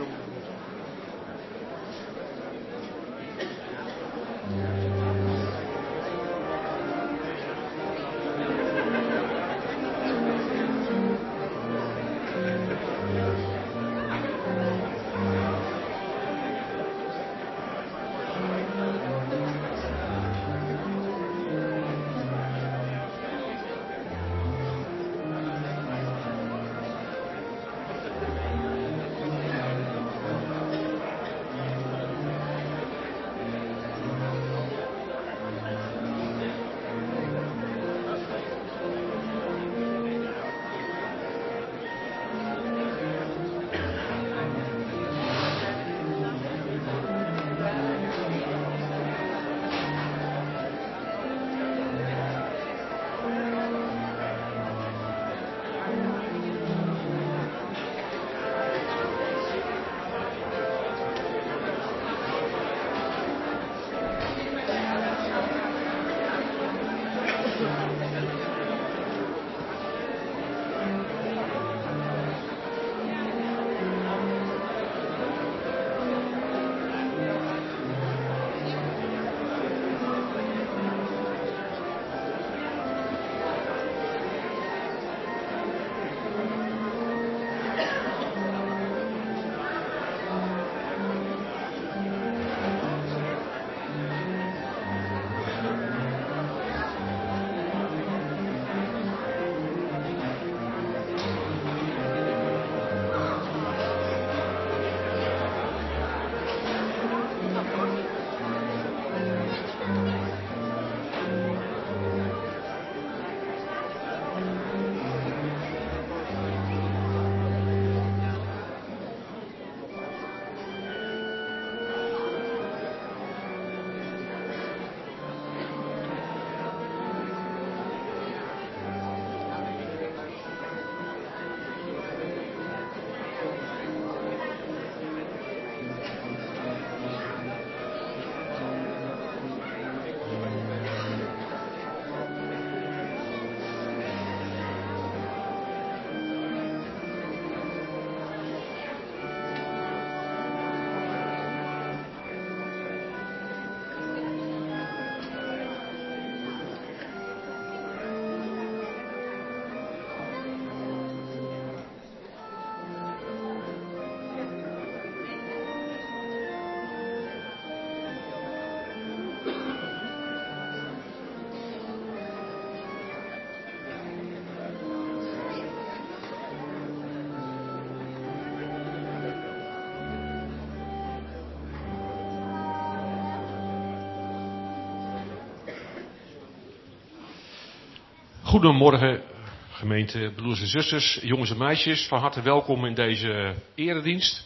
Goedemorgen gemeente, broeders en zusters, jongens en meisjes. Van harte welkom in deze eredienst.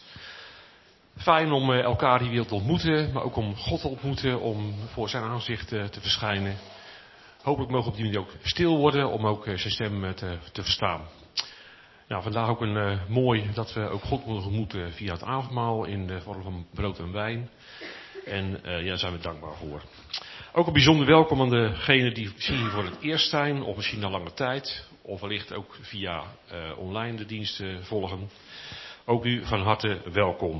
Fijn om elkaar hier weer te ontmoeten, maar ook om God te ontmoeten, om voor zijn aanzicht te verschijnen. Hopelijk mogen we op die manier ook stil worden, om ook zijn stem te verstaan. Nou, vandaag ook een mooi dat we ook God mogen ontmoeten via het avondmaal in de vorm van brood en wijn. En daar zijn we dankbaar voor. Ook een bijzonder welkom aan degenen die misschien hier voor het eerst zijn, of misschien al lange tijd, of wellicht ook via online de diensten volgen. Ook u van harte welkom.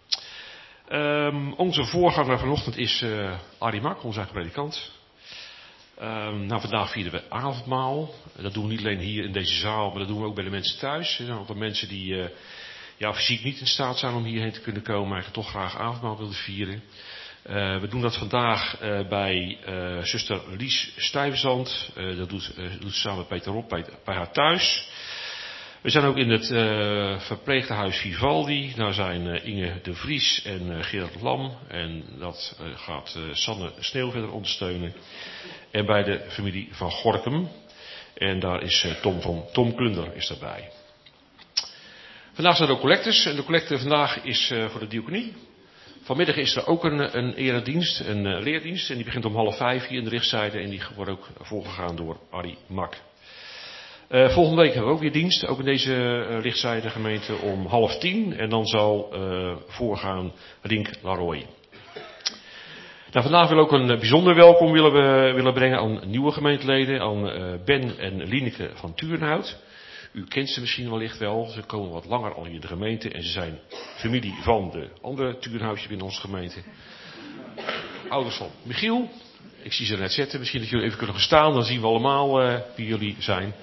Onze voorganger vanochtend is Arie Mak, onze eigen predikant. Vandaag vieren we avondmaal. Dat doen we niet alleen hier in deze zaal, maar dat doen we ook bij de mensen thuis. Er zijn een aantal mensen die fysiek niet in staat zijn om hierheen te kunnen komen, maar toch graag avondmaal willen vieren. We doen dat vandaag bij zuster Lies Stuyvesant. Dat doet samen met Peter Rob bij haar thuis. We zijn ook in het verpleeghuis Vivaldi. Daar zijn Inge de Vries en Gerard Lam. En dat gaat Sanne Sneeuw verder ondersteunen. En bij de familie van Gorkum. En daar is Tom Klunder is daarbij. Vandaag zijn er ook collectes. En de collecte vandaag is voor de diaconie. Vanmiddag is er ook een eredienst, een leerdienst. En die begint om 4:30 hier in de richtzijde. En die wordt ook voorgegaan door Arie Mak. Volgende week hebben we ook weer dienst. Ook in deze richtzijde gemeente om 9:30. En dan zal voorgaan Rink Laroy. Nou, vandaag willen we ook een bijzonder welkom willen brengen aan nieuwe gemeenteleden. Aan Ben en Lieneke van Turenhout. U kent ze misschien wellicht wel. Ze komen wat langer al in de gemeente en ze zijn familie van de andere Tuurhuisje binnen onze gemeente. Ouders van Michiel. Ik zie ze net zitten. Misschien dat jullie even kunnen gaan staan. Dan zien we allemaal wie jullie zijn.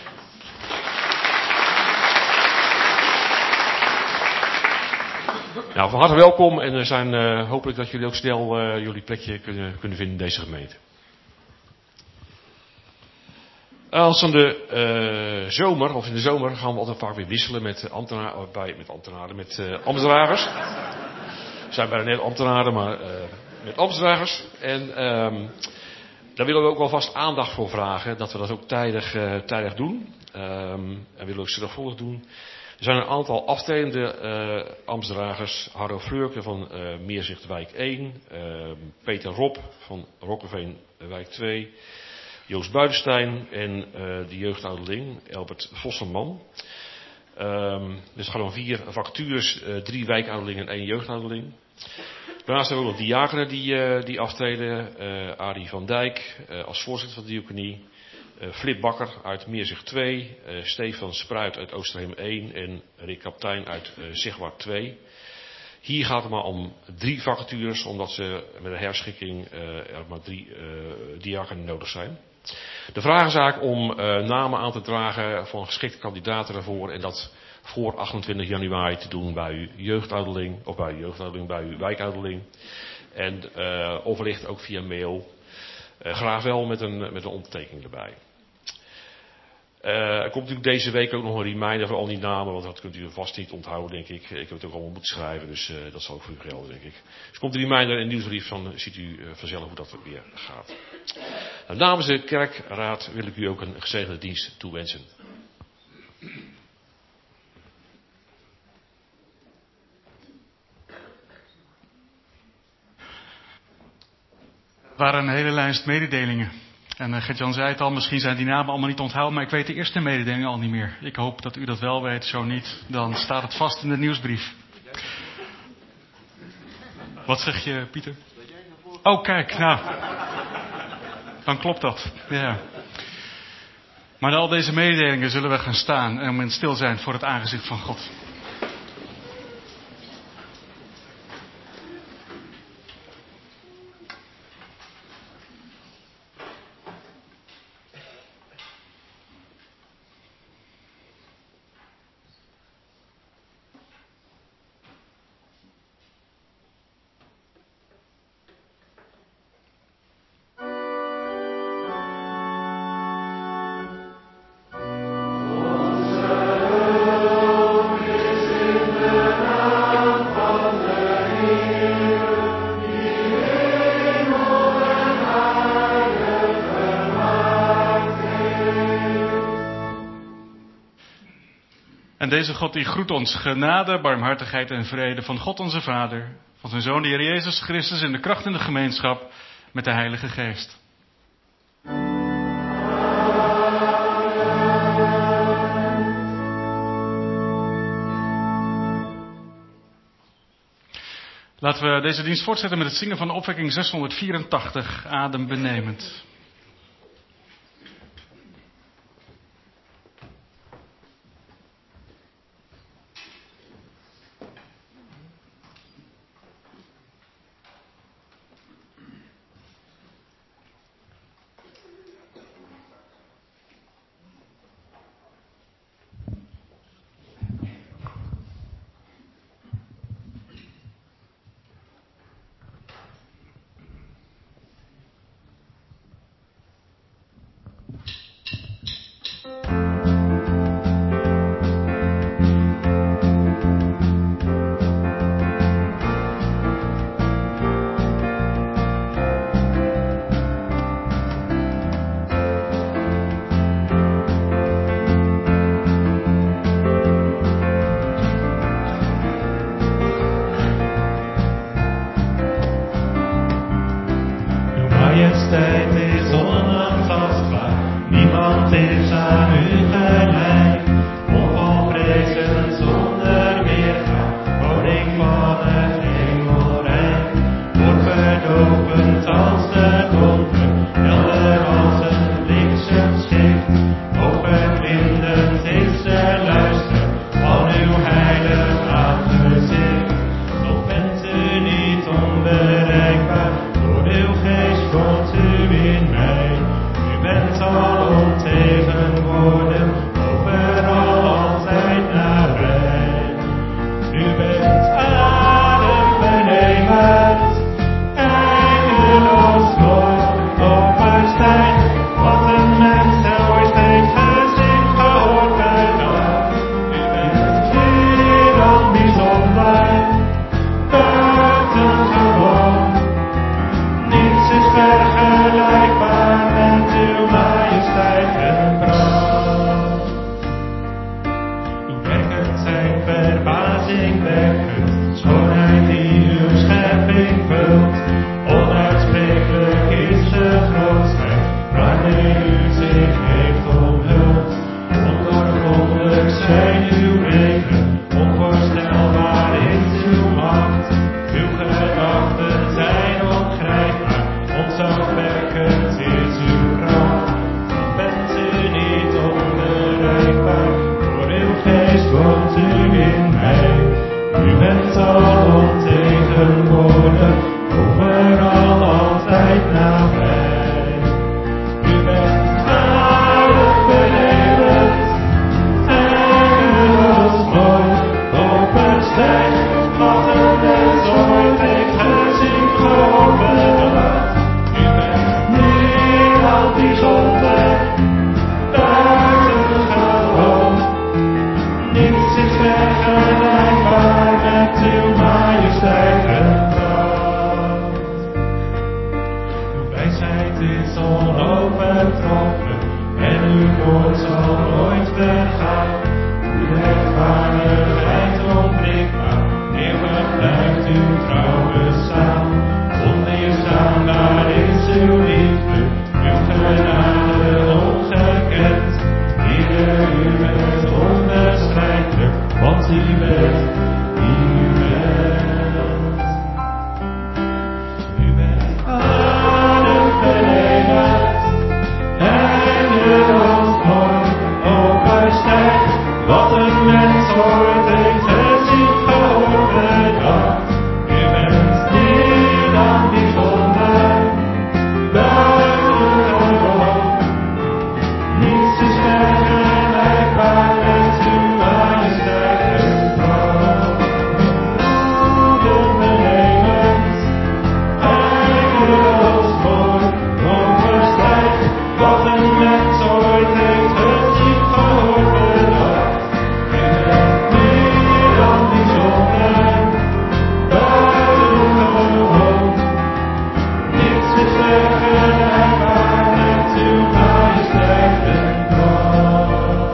Nou, van harte welkom en er zijn hopelijk dat jullie ook snel jullie plekje kunnen vinden in deze gemeente. Als in de zomer gaan we altijd vaak weer wisselen met ambtsdragers. We zijn bijna net ambtenaren, maar met ambtsdragers. En daar willen we ook wel vast aandacht voor vragen, dat we dat ook tijdig doen. En willen we ook zorgvuldig doen. Er zijn een aantal aftredende ambtsdragers. Harro Fleurke van Meerzicht Wijk 1. Peter Rob van Rokkeveen Wijk 2. Joost Buitenstein en de jeugdouderling Albert Vossenman. Dus het gaat om 4 vacatures, 3 wijkouderlingen en 1 jeugdouderling. Daarnaast hebben we ook nog diakenen die aftreden. Arie van Dijk als voorzitter van de diaconie. Flip Bakker uit Meerzicht 2. Stefan Spruit uit Oosterheem 1. En Rick Kaptein uit Zegwaard 2. Hier gaat het maar om 3 vacatures, omdat ze met een herschikking er maar 3 diakenen nodig zijn. De vraag is eigenlijk om namen aan te dragen van geschikte kandidaten daarvoor en dat voor 28 januari te doen bij uw jeugdouderling, of bij uw jeugdouderling, bij uw wijkouderling. En of wellicht ook via mail. Graag wel met een ondertekening erbij. Er komt natuurlijk deze week ook nog een reminder voor al die namen, want dat kunt u vast niet onthouden, denk ik. Ik heb het ook allemaal moeten schrijven, dus dat zal ook voor u gelden, denk ik. Dus komt een reminder in een nieuwsbrief, dan ziet u vanzelf hoe dat weer gaat. Nou, namens de kerkraad wil ik u ook een gezegende dienst toewensen. Er waren een hele lijst mededelingen. En Gert-Jan zei het al, misschien zijn die namen allemaal niet onthouden, maar ik weet de eerste mededeling al niet meer. Ik hoop dat u dat wel weet, zo niet, dan staat het vast in de nieuwsbrief. Wat zeg je, Pieter? Oh, kijk, nou. Dan klopt dat, ja. Maar na al deze mededelingen zullen we gaan staan en om in stil zijn voor het aangezicht van God. En deze God die groet ons genade, barmhartigheid en vrede van God onze Vader, van zijn Zoon de Heer Jezus Christus in de kracht en de gemeenschap met de Heilige Geest. Laten we deze dienst voortzetten met het zingen van de opwekking 684, adembenemend. Uw gedachten zijn ongrijpbaar, ontzagwekkend is uw kracht. Bent u niet onbereikbaar, door uw geest woont u in mij. U bent alomtegenwoordig, overal altijd nabij. U bent aardig benevend, eindeloos mooi, openstijg, wat een mens ooit heeft gezien, overdacht. U bent meer dan bijzonder, buitengewoon. Niets is vergelijkbaar met uw majesteit en pracht. Uw wijsheid is onovertroffen en uw woord zal nooit vergaan. Uw rechtvaardigheid onwrikbaar, eeuwig blijft uw trouw bestaan. Onweerstaanbaar is uw liefde, uw genade ongekend. Heer, u bent onbeschrijfelijk, want u bent wie u bent. U bent aardig benevend, eindeloos mooi, overstijgt wat een mens ooit heeft gezien, overdacht. U bent meer dan bijzonder, buitengewoon. Niets is vergelijkbaar met uw majesteit en pracht. Onbenemend, eindeloos mooi, overstijgt wat een mens ooit heeft gezien, overdacht. U bent meer dan bijzonder, buitengewoon. Niets is vergelijkbaar met uw majesteit en pracht.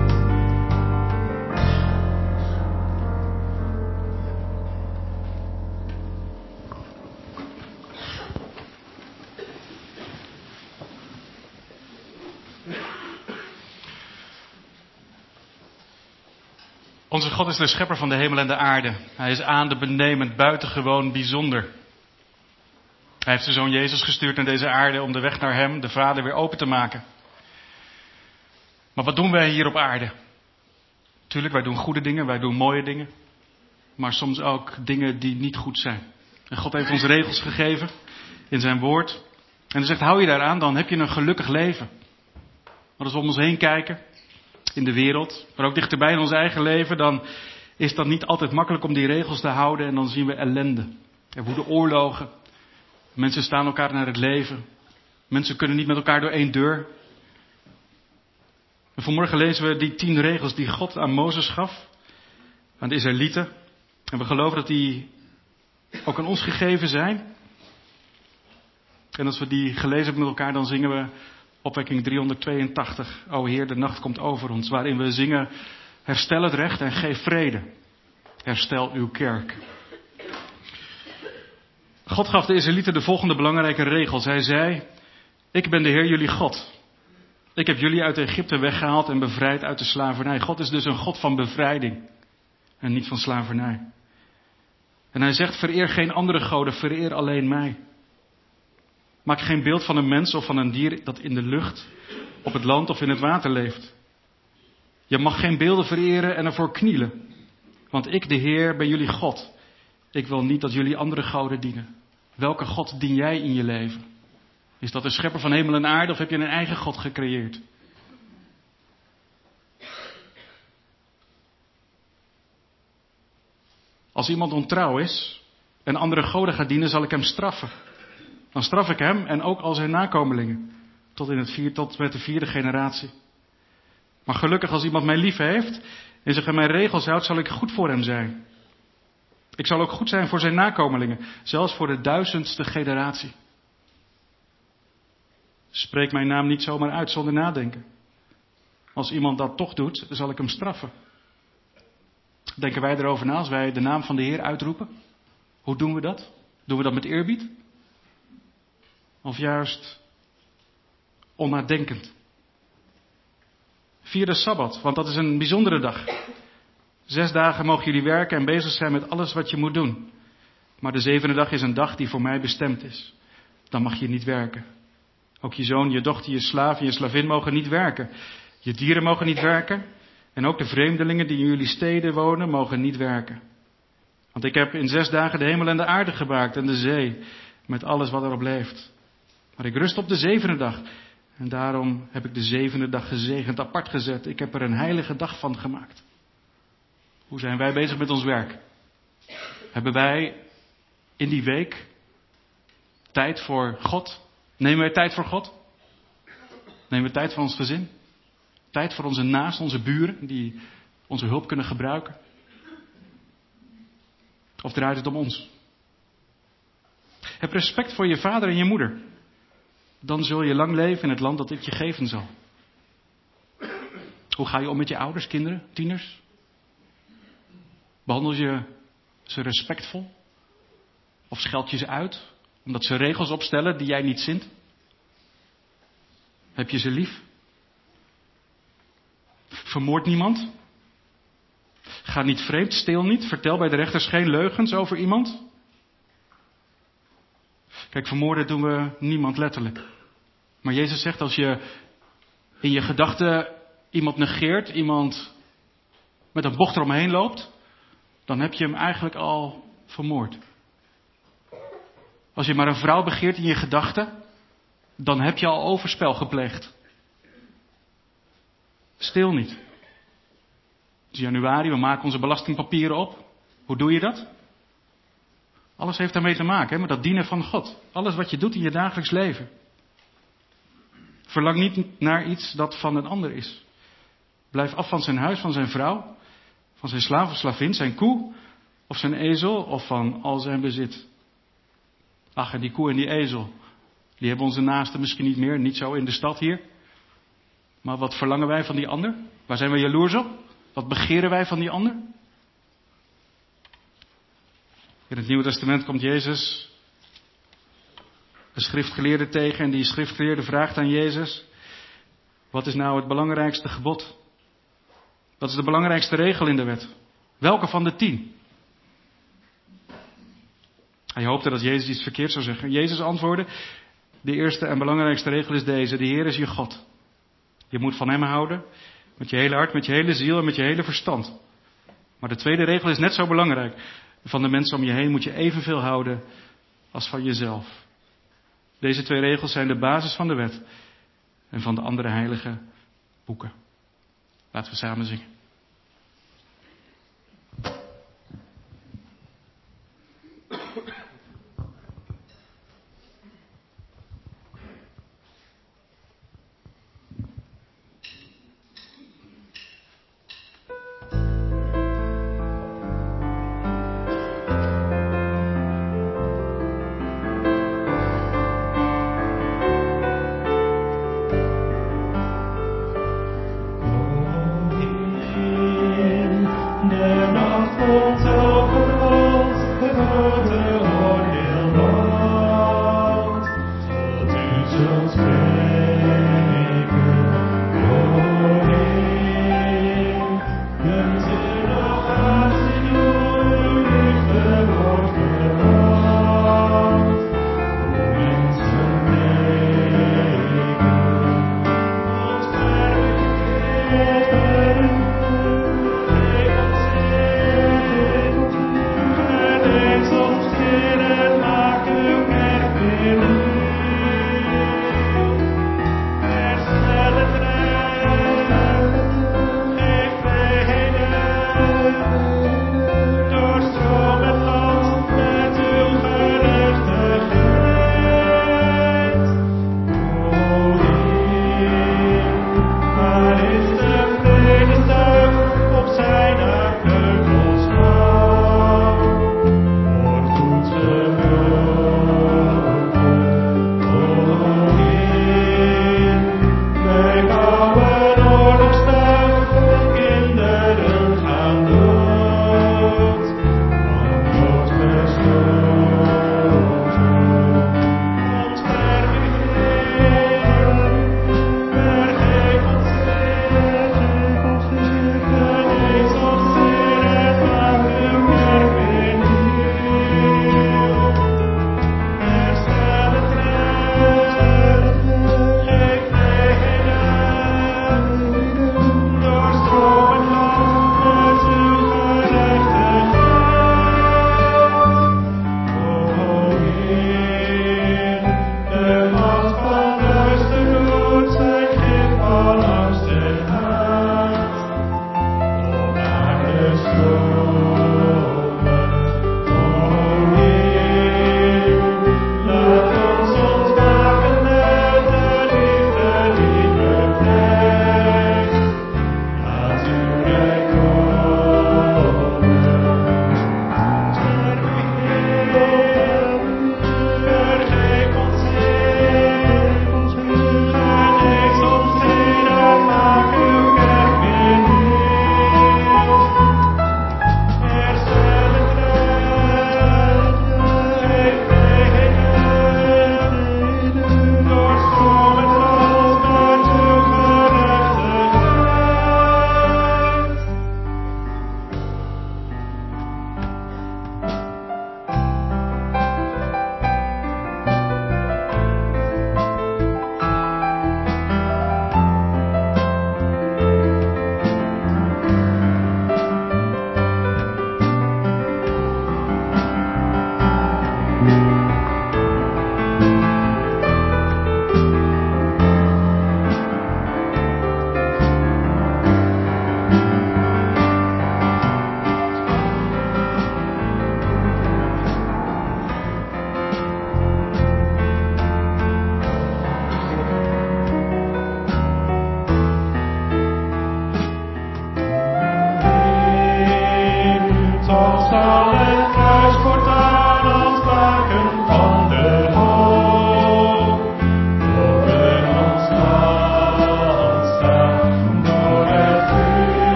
Onze God is de schepper van de hemel en de aarde. Hij is adembenemend, buitengewoon, bijzonder. Hij heeft zijn zoon Jezus gestuurd naar deze aarde om de weg naar hem, de Vader, weer open te maken. Maar wat doen wij hier op aarde? Tuurlijk, wij doen goede dingen, wij doen mooie dingen. Maar soms ook dingen die niet goed zijn. En God heeft ons regels gegeven in zijn woord. En hij zegt, hou je daaraan, dan heb je een gelukkig leven. Maar als we om ons heen kijken, in de wereld, maar ook dichterbij in ons eigen leven, dan is dat niet altijd makkelijk om die regels te houden. En dan zien we ellende. Er woeden oorlogen. Mensen staan elkaar naar het leven. Mensen kunnen niet met elkaar door één deur. En vanmorgen lezen we die 10 regels die God aan Mozes gaf. Aan de Israëlieten. En we geloven dat die ook aan ons gegeven zijn. En als we die gelezen hebben met elkaar, dan zingen we opwekking 382. O Heer, de nacht komt over ons. Waarin we zingen, herstel het recht en geef vrede. Herstel uw kerk. God gaf de Israëlieten de volgende belangrijke regels. Hij zei, ik ben de Heer jullie God. Ik heb jullie uit Egypte weggehaald en bevrijd uit de slavernij. God is dus een God van bevrijding en niet van slavernij. En hij zegt, vereer geen andere goden, vereer alleen mij. Maak geen beeld van een mens of van een dier dat in de lucht, op het land of in het water leeft. Je mag geen beelden vereren en ervoor knielen. Want ik, de Heer, ben jullie God. Ik wil niet dat jullie andere goden dienen. Welke God dien jij in je leven? Is dat de schepper van hemel en aarde of heb je een eigen God gecreëerd? Als iemand ontrouw is en andere goden gaat dienen, zal ik hem straffen. Dan straf ik hem en ook al zijn nakomelingen. Tot met de 4e generatie. Maar gelukkig als iemand mij lief heeft en zich aan mijn regels houdt, zal ik goed voor hem zijn. Ik zal ook goed zijn voor zijn nakomelingen, zelfs voor de 1000ste generatie. Spreek mijn naam niet zomaar uit zonder nadenken. Als iemand dat toch doet, zal ik hem straffen. Denken wij erover na als wij de naam van de Heer uitroepen? Hoe doen we dat? Doen we dat met eerbied? Of juist onnadenkend? Vier de Sabbat, want dat is een bijzondere dag. 6 dagen mogen jullie werken en bezig zijn met alles wat je moet doen. Maar de zevende dag is een dag die voor mij bestemd is. Dan mag je niet werken. Ook je zoon, je dochter, je slaaf en je slavin mogen niet werken. Je dieren mogen niet werken. En ook de vreemdelingen die in jullie steden wonen, mogen niet werken. Want ik heb in 6 dagen de hemel en de aarde gemaakt en de zee, met alles wat erop leeft. Maar ik rust op de zevende dag. En daarom heb ik de zevende dag gezegend, apart gezet. Ik heb er een heilige dag van gemaakt. Hoe zijn wij bezig met ons werk? Hebben wij in die week tijd voor God? Nemen wij tijd voor God? Nemen we tijd voor ons gezin? Tijd voor onze naasten, onze buren, die onze hulp kunnen gebruiken? Of draait het om ons? Heb respect voor je vader en je moeder. Dan zul je lang leven in het land dat ik je geven zal. Hoe ga je om met je ouders, kinderen, tieners? Behandel je ze respectvol? Of scheld je ze uit, omdat ze regels opstellen die jij niet zint? Heb je ze lief? Vermoord niemand? Ga niet vreemd, steel niet, vertel bij de rechters geen leugens over iemand. Kijk, vermoorden doen we niemand letterlijk. Maar Jezus zegt, als je in je gedachten iemand negeert, iemand met een bocht eromheen loopt, dan heb je hem eigenlijk al vermoord. Als je maar een vrouw begeert in je gedachten, dan heb je al overspel gepleegd. Steel niet. Het is januari, we maken onze belastingpapieren op. Hoe doe je dat? Alles heeft daarmee te maken, hè, met dat dienen van God. Alles wat je doet in je dagelijks leven. Verlang niet naar iets dat van een ander is. Blijf af van zijn huis, van zijn vrouw, van zijn slaaf of slavin, zijn koe of zijn ezel of van al zijn bezit. Ach, en die koe en die ezel, die hebben onze naasten misschien niet meer, niet zo in de stad hier. Maar wat verlangen wij van die ander? Waar zijn wij jaloers op? Wat begeren wij van die ander? In het Nieuwe Testament komt Jezus een schriftgeleerde tegen en die schriftgeleerde vraagt aan Jezus: wat is nou het belangrijkste gebod? Wat is de belangrijkste regel in de wet? Welke van de 10? Hij hoopte dat Jezus iets verkeerd zou zeggen. Jezus antwoordde: de eerste en belangrijkste regel is deze: de Heer is je God. Je moet van hem houden met je hele hart, met je hele ziel en met je hele verstand. Maar de tweede regel is net zo belangrijk. Van de mensen om je heen moet je evenveel houden als van jezelf. Deze 2 regels zijn de basis van de wet en van de andere heilige boeken. Laten we samen zingen.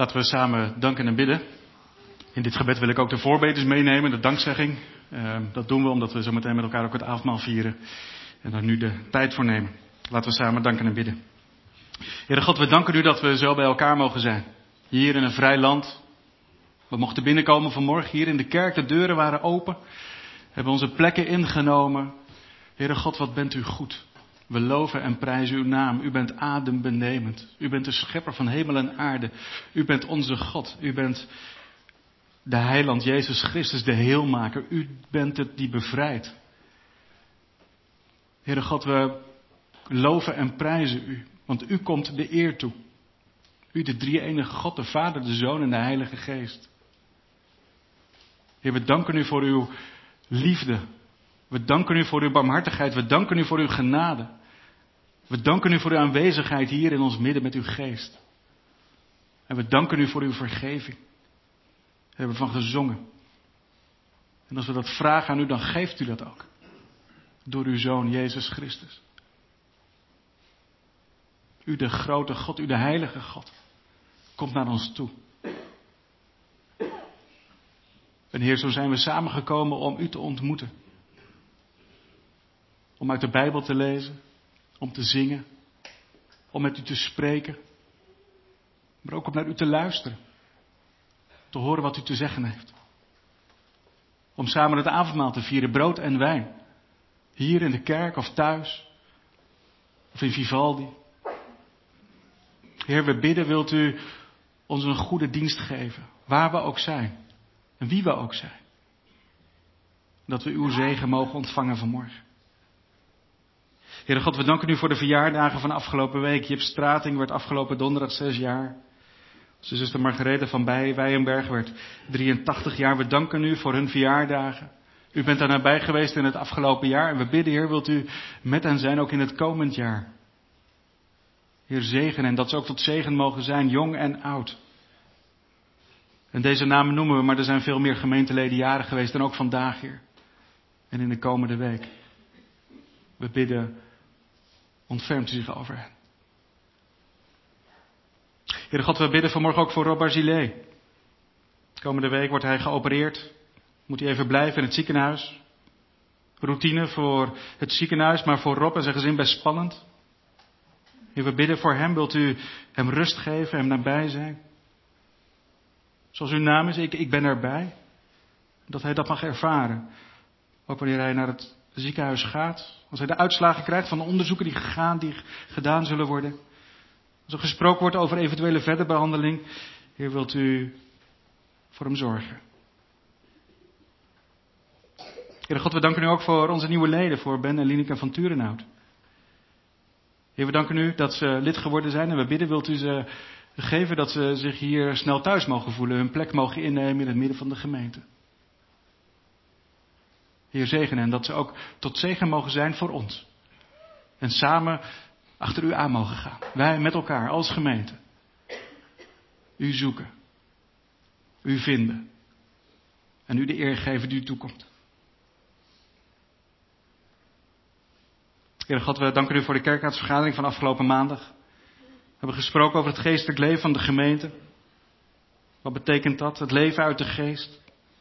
Laten we samen danken en bidden. In dit gebed wil ik ook de voorbeders meenemen, de dankzegging. Dat doen we omdat we zo meteen met elkaar ook het avondmaal vieren. En daar nu de tijd voor nemen. Laten we samen danken en bidden. Heere God, we danken u dat we zo bij elkaar mogen zijn. Hier in een vrij land. We mochten binnenkomen vanmorgen hier in de kerk. De deuren waren open. We hebben onze plekken ingenomen. Heere God, wat bent u goed. We loven en prijzen uw naam. U bent adembenemend. U bent de schepper van hemel en aarde. U bent onze God. U bent de heiland Jezus Christus, de heelmaker. U bent het die bevrijdt. Heere God, we loven en prijzen u. Want u komt de eer toe. U de drie-enige God, de Vader, de Zoon en de Heilige Geest. Heer, we danken u voor uw liefde. We danken u voor uw barmhartigheid. We danken u voor uw genade. We danken u voor uw aanwezigheid hier in ons midden met uw geest. En we danken u voor uw vergeving. Daar hebben we van gezongen. En als we dat vragen aan u, dan geeft u dat ook. Door uw Zoon Jezus Christus. U de grote God, u de heilige God. Komt naar ons toe. En Heer, zo zijn we samengekomen om u te ontmoeten. Om uit de Bijbel te lezen. Om te zingen. Om met u te spreken. Maar ook om naar u te luisteren. Te horen wat u te zeggen heeft. Om samen het avondmaal te vieren, brood en wijn. Hier in de kerk of thuis. Of in Vivaldi. Heer, we bidden, wilt u ons een goede dienst geven. Waar we ook zijn. En wie we ook zijn. Dat we uw zegen mogen ontvangen vanmorgen. Heere God, we danken u voor de verjaardagen van de afgelopen week. Jip Strating werd afgelopen donderdag 6 jaar. Onze zuster Margarethe van Wijnberg werd 83 jaar. We danken u voor hun verjaardagen. U bent daar nabij geweest in het afgelopen jaar. En we bidden, Heer, wilt u met hen zijn ook in het komend jaar. Heer, zegen en dat ze ook tot zegen mogen zijn, jong en oud. En deze namen noemen we, maar er zijn veel meer gemeenteleden jarig geweest dan ook vandaag, Heer. En in de komende week. We bidden, ontfermt u zich over hen. Heere God, we bidden vanmorgen ook voor Rob Barzilai. Komende week wordt hij geopereerd. Moet hij even blijven in het ziekenhuis. Routine voor het ziekenhuis, maar voor Rob en zijn gezin best spannend. Heer, we bidden voor hem. Wilt u hem rust geven, hem nabij zijn? Zoals uw naam is, ik ben erbij. Dat hij dat mag ervaren. Ook wanneer hij naar het ziekenhuis gaat. Als hij de uitslagen krijgt van de onderzoeken die gedaan zullen worden. Als er gesproken wordt over eventuele verdere behandeling. Heer, wilt u voor hem zorgen. Heer God, we danken u ook voor onze nieuwe leden. Voor Ben en Lineke van Turenhout. Heer, we danken u dat ze lid geworden zijn. En we bidden, wilt u ze geven dat ze zich hier snel thuis mogen voelen. Hun plek mogen innemen in het midden van de gemeente. Heer, zegen hen dat ze ook tot zegen mogen zijn voor ons. En samen achter u aan mogen gaan. Wij met elkaar als gemeente. U zoeken. U vinden. En u de eer geven die u toekomt. Heer God, we danken u voor de kerkraadsvergadering van afgelopen maandag. We hebben gesproken over het geestelijk leven van de gemeente. Wat betekent dat? Het leven uit de geest.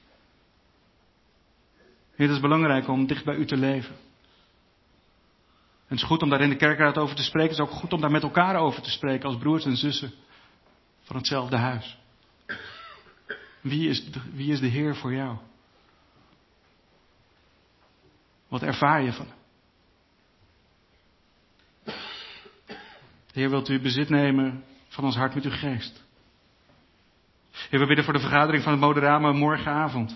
Heer, het is belangrijk om dicht bij u te leven. En het is goed om daar in de kerkraad over te spreken. Het is ook goed om daar met elkaar over te spreken als broers en zussen van hetzelfde huis. Wie is de Heer voor jou? Wat ervaar je van hem? Heer, wilt u bezit nemen van ons hart met uw geest? Heer, we bidden voor de vergadering van het Moderame morgenavond.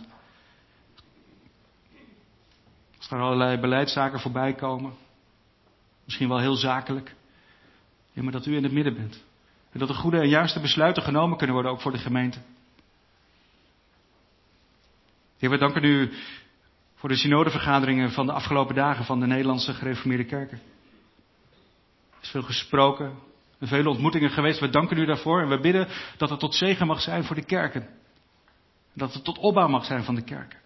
Als er allerlei beleidszaken voorbij komen. Misschien wel heel zakelijk. Heer, maar dat u in het midden bent. En dat er goede en juiste besluiten genomen kunnen worden ook voor de gemeente. Heer, we danken u voor de synodevergaderingen van de afgelopen dagen van de Nederlandse gereformeerde kerken. Er is veel gesproken en vele ontmoetingen geweest. We danken u daarvoor en we bidden dat het tot zegen mag zijn voor de kerken. Dat het tot opbouw mag zijn van de kerken.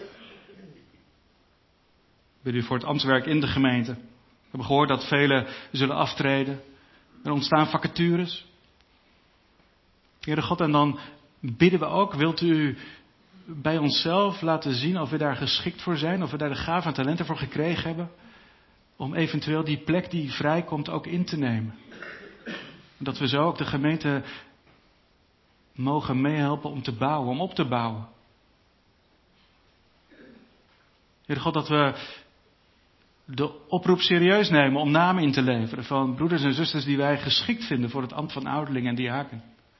We bidden u voor het ambtswerk in de gemeente. We hebben gehoord dat velen zullen aftreden. Er ontstaan vacatures. Heere God, en dan bidden we ook, wilt u bij onszelf laten zien of we daar geschikt voor zijn, of we daar de gaven en talenten voor gekregen hebben, om eventueel die plek die vrijkomt ook in te nemen. Dat we zo ook de gemeente mogen meehelpen om te bouwen, om op te bouwen. Heer God, dat we de oproep serieus nemen om namen in te leveren van broeders en zusters die wij geschikt vinden voor het ambt van ouderling en diaken.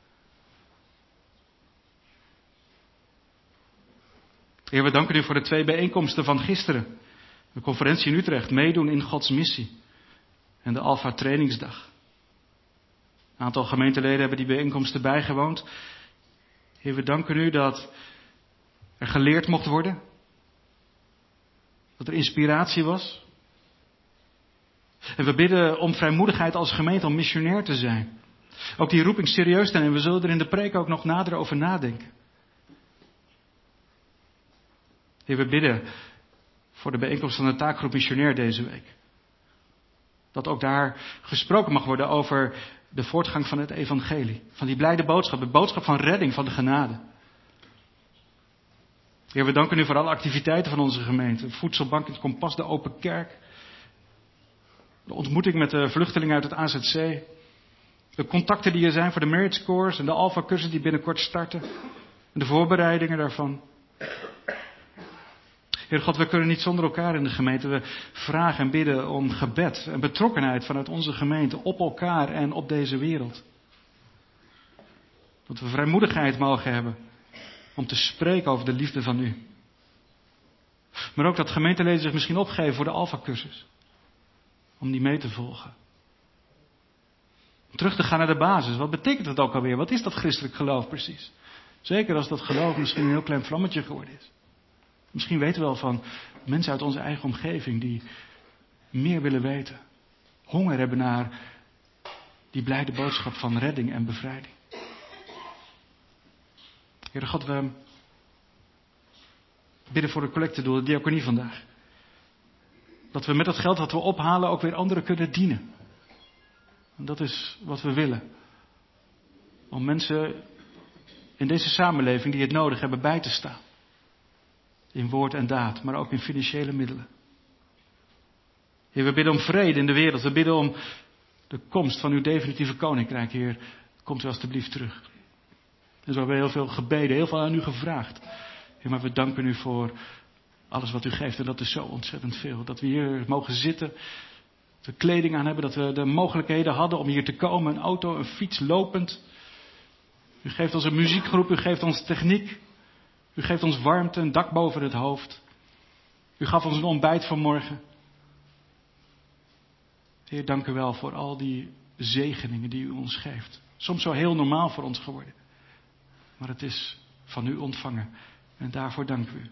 Heer, we danken u voor de 2 bijeenkomsten van gisteren. De conferentie in Utrecht, meedoen in Gods missie. En de Alpha trainingsdag. Een aantal gemeenteleden hebben die bijeenkomsten bijgewoond. Heer, we danken u dat er geleerd mocht worden. Dat er inspiratie was. En we bidden om vrijmoedigheid als gemeente om missionair te zijn. Ook die roeping serieus te nemen. We zullen er in de preek ook nog nader over nadenken. Heer, we bidden voor de bijeenkomst van de taakgroep missionair deze week. Dat ook daar gesproken mag worden over de voortgang van het evangelie. Van die blijde boodschap, de boodschap van redding, van de genade. Heer, we danken u voor alle activiteiten van onze gemeente. Voedselbank, het Kompas, de Open Kerk. De ontmoeting met de vluchtelingen uit het AZC. De contacten die er zijn voor de Marriage Course en de Alpha cursus die binnenkort starten. En de voorbereidingen daarvan. Heer God, we kunnen niet zonder elkaar in de gemeente. We vragen en bidden om gebed en betrokkenheid vanuit onze gemeente op elkaar en op deze wereld. Dat we vrijmoedigheid mogen hebben om te spreken over de liefde van u. Maar ook dat gemeenteleden zich misschien opgeven voor de Alpha-cursus. Om die mee te volgen. Om terug te gaan naar de basis. Wat betekent dat ook alweer? Wat is dat christelijk geloof precies? Zeker als dat geloof misschien een heel klein vlammetje geworden is. Misschien weten we wel van mensen uit onze eigen omgeving die meer willen weten. Honger hebben naar die blijde boodschap van redding en bevrijding. Heere God, we bidden voor de collectedoel, de diaconie vandaag. Dat we met dat geld dat we ophalen ook weer anderen kunnen dienen. En dat is wat we willen. Om mensen in deze samenleving die het nodig hebben bij te staan. In woord en daad, maar ook in financiële middelen. Heer, we bidden om vrede in de wereld. We bidden om de komst van uw definitieve koninkrijk. Heer, komt u alstublieft terug. En zo hebben we heel veel gebeden, heel veel aan u gevraagd. Heer, maar we danken u voor alles wat u geeft. En dat is zo ontzettend veel. Dat we hier mogen zitten. Dat we kleding aan hebben. Dat we de mogelijkheden hadden om hier te komen. Een auto, een fiets, lopend. U geeft ons een muziekgroep. U geeft ons techniek. U geeft ons warmte, een dak boven het hoofd. U gaf ons een ontbijt vanmorgen. Heer, dank u wel voor al die zegeningen die u ons geeft. Soms zo heel normaal voor ons geworden. Maar het is van u ontvangen. En daarvoor dank u.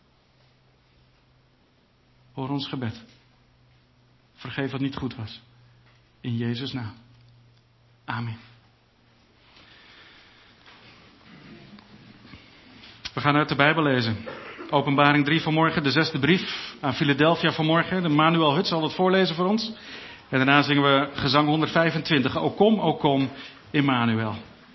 Hoor ons gebed. Vergeef wat niet goed was. In Jezus' naam. Amen. We gaan uit de Bijbel lezen. Openbaring 3 vanmorgen, de 6e brief aan Philadelphia vanmorgen. De Manuel Hut zal het voorlezen voor ons. En daarna zingen we gezang 125. O kom, Emmanuel.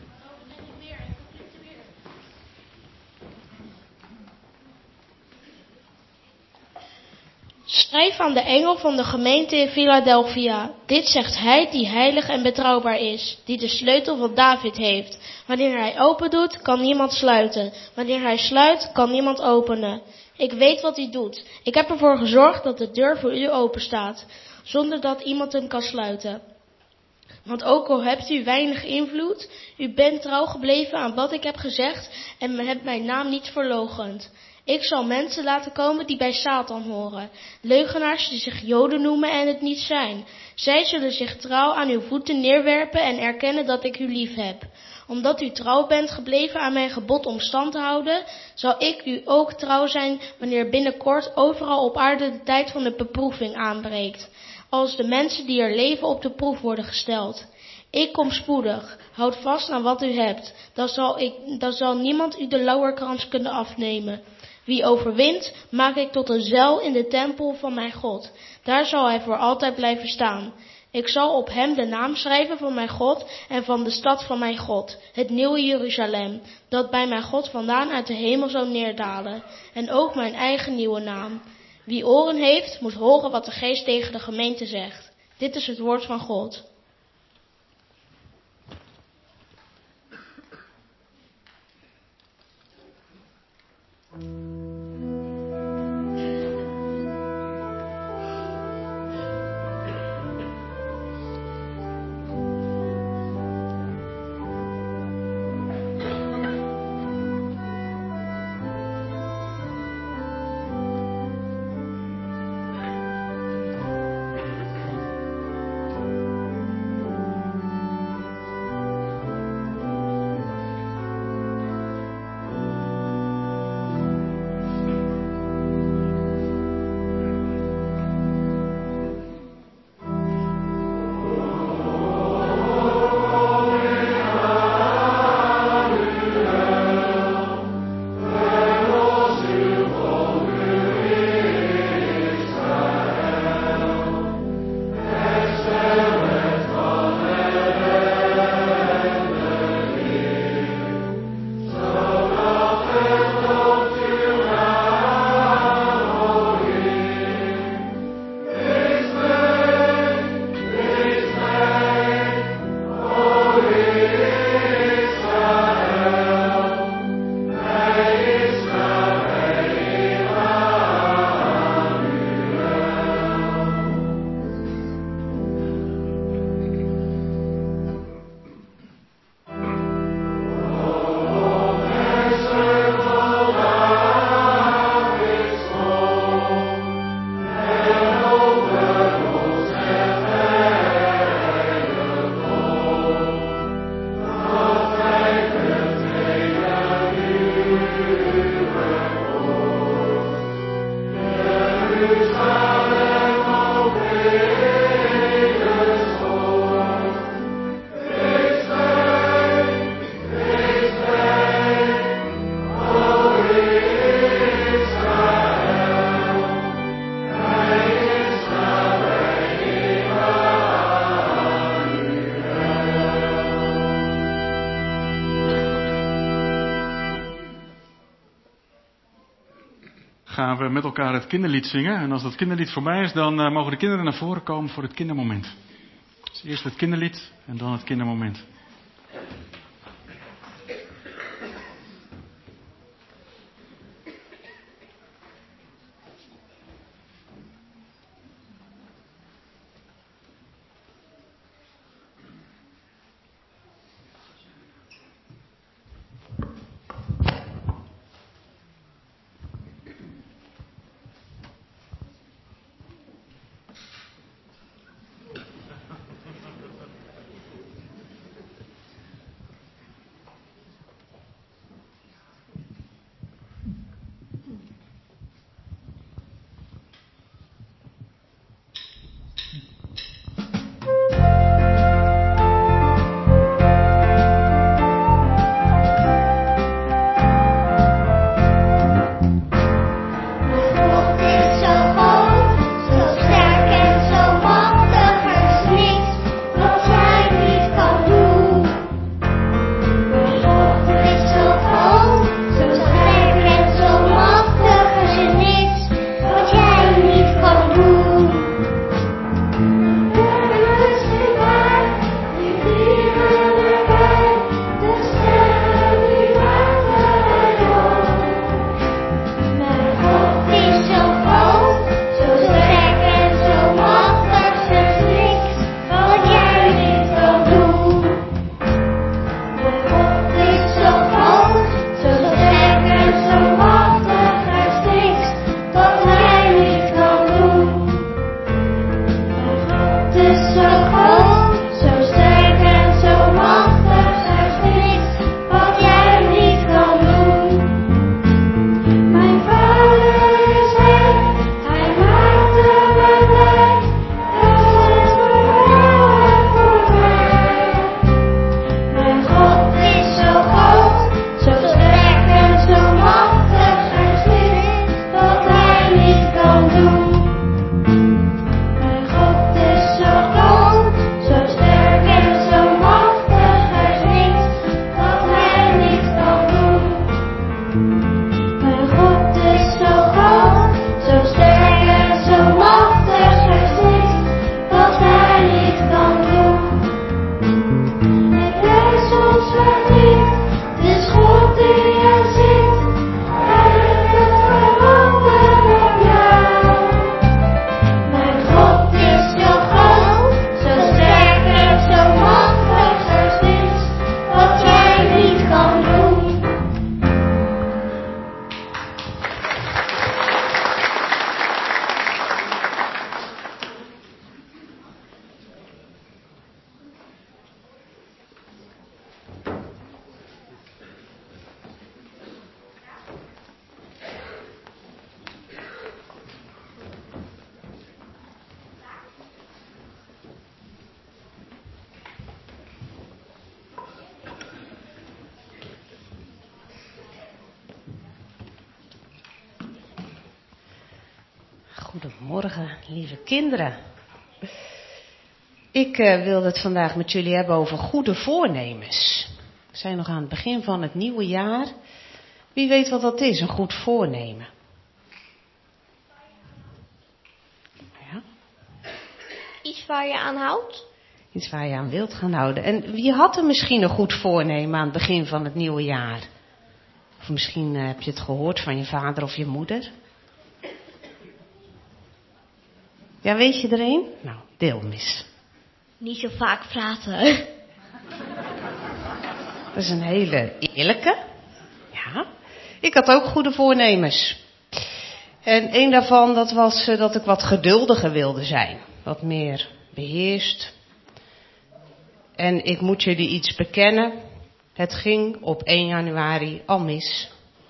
Schrijf aan de engel van de gemeente in Philadelphia. Dit zegt hij die heilig en betrouwbaar is, die de sleutel van David heeft. Wanneer hij open doet, kan niemand sluiten. Wanneer hij sluit, kan niemand openen. Ik weet wat u doet. Ik heb ervoor gezorgd dat de deur voor u open staat, zonder dat iemand hem kan sluiten. Want ook al hebt u weinig invloed, u bent trouw gebleven aan wat ik heb gezegd en hebt mijn naam niet verloochend. Ik zal mensen laten komen die bij Satan horen. Leugenaars die zich Joden noemen en het niet zijn. Zij zullen zich trouw aan uw voeten neerwerpen en erkennen dat ik u lief heb. Omdat u trouw bent gebleven aan mijn gebod om stand te houden, zal ik u ook trouw zijn wanneer binnenkort overal op aarde de tijd van de beproeving aanbreekt. Als de mensen die er leven op de proef worden gesteld. Ik kom spoedig. Houd vast aan wat u hebt. Dan zal niemand u de lauwerkrans kunnen afnemen. Wie overwint, maak ik tot een zuil in de tempel van mijn God. Daar zal hij voor altijd blijven staan. Ik zal op hem de naam schrijven van mijn God en van de stad van mijn God, het nieuwe Jeruzalem, dat bij mijn God vandaan uit de hemel zou neerdalen, en ook mijn eigen nieuwe naam. Wie oren heeft, moet horen wat de Geest tegen de gemeente zegt. Dit is het woord van God. Gaan we met elkaar het kinderlied zingen. En als dat kinderlied voorbij is, dan mogen de kinderen naar voren komen voor het kindermoment. Dus eerst het kinderlied en dan het kindermoment. Goedemorgen, lieve kinderen. Ik wil het vandaag met jullie hebben over goede voornemens. We zijn nog aan het begin van het nieuwe jaar. Wie weet wat dat is, een goed voornemen? Ja? Iets waar je aan houdt? Iets waar je aan wilt gaan houden. En wie had er misschien een goed voornemen aan het begin van het nieuwe jaar? Of misschien heb je het gehoord van je vader of je moeder. Ja, weet je er een? Nou, deel mis. Niet zo vaak praten. Dat is een hele eerlijke. Ja. Ik had ook goede voornemens. En een daarvan, dat was dat ik wat geduldiger wilde zijn. Wat meer beheerst. En ik moet jullie iets bekennen. Het ging op 1 januari al mis.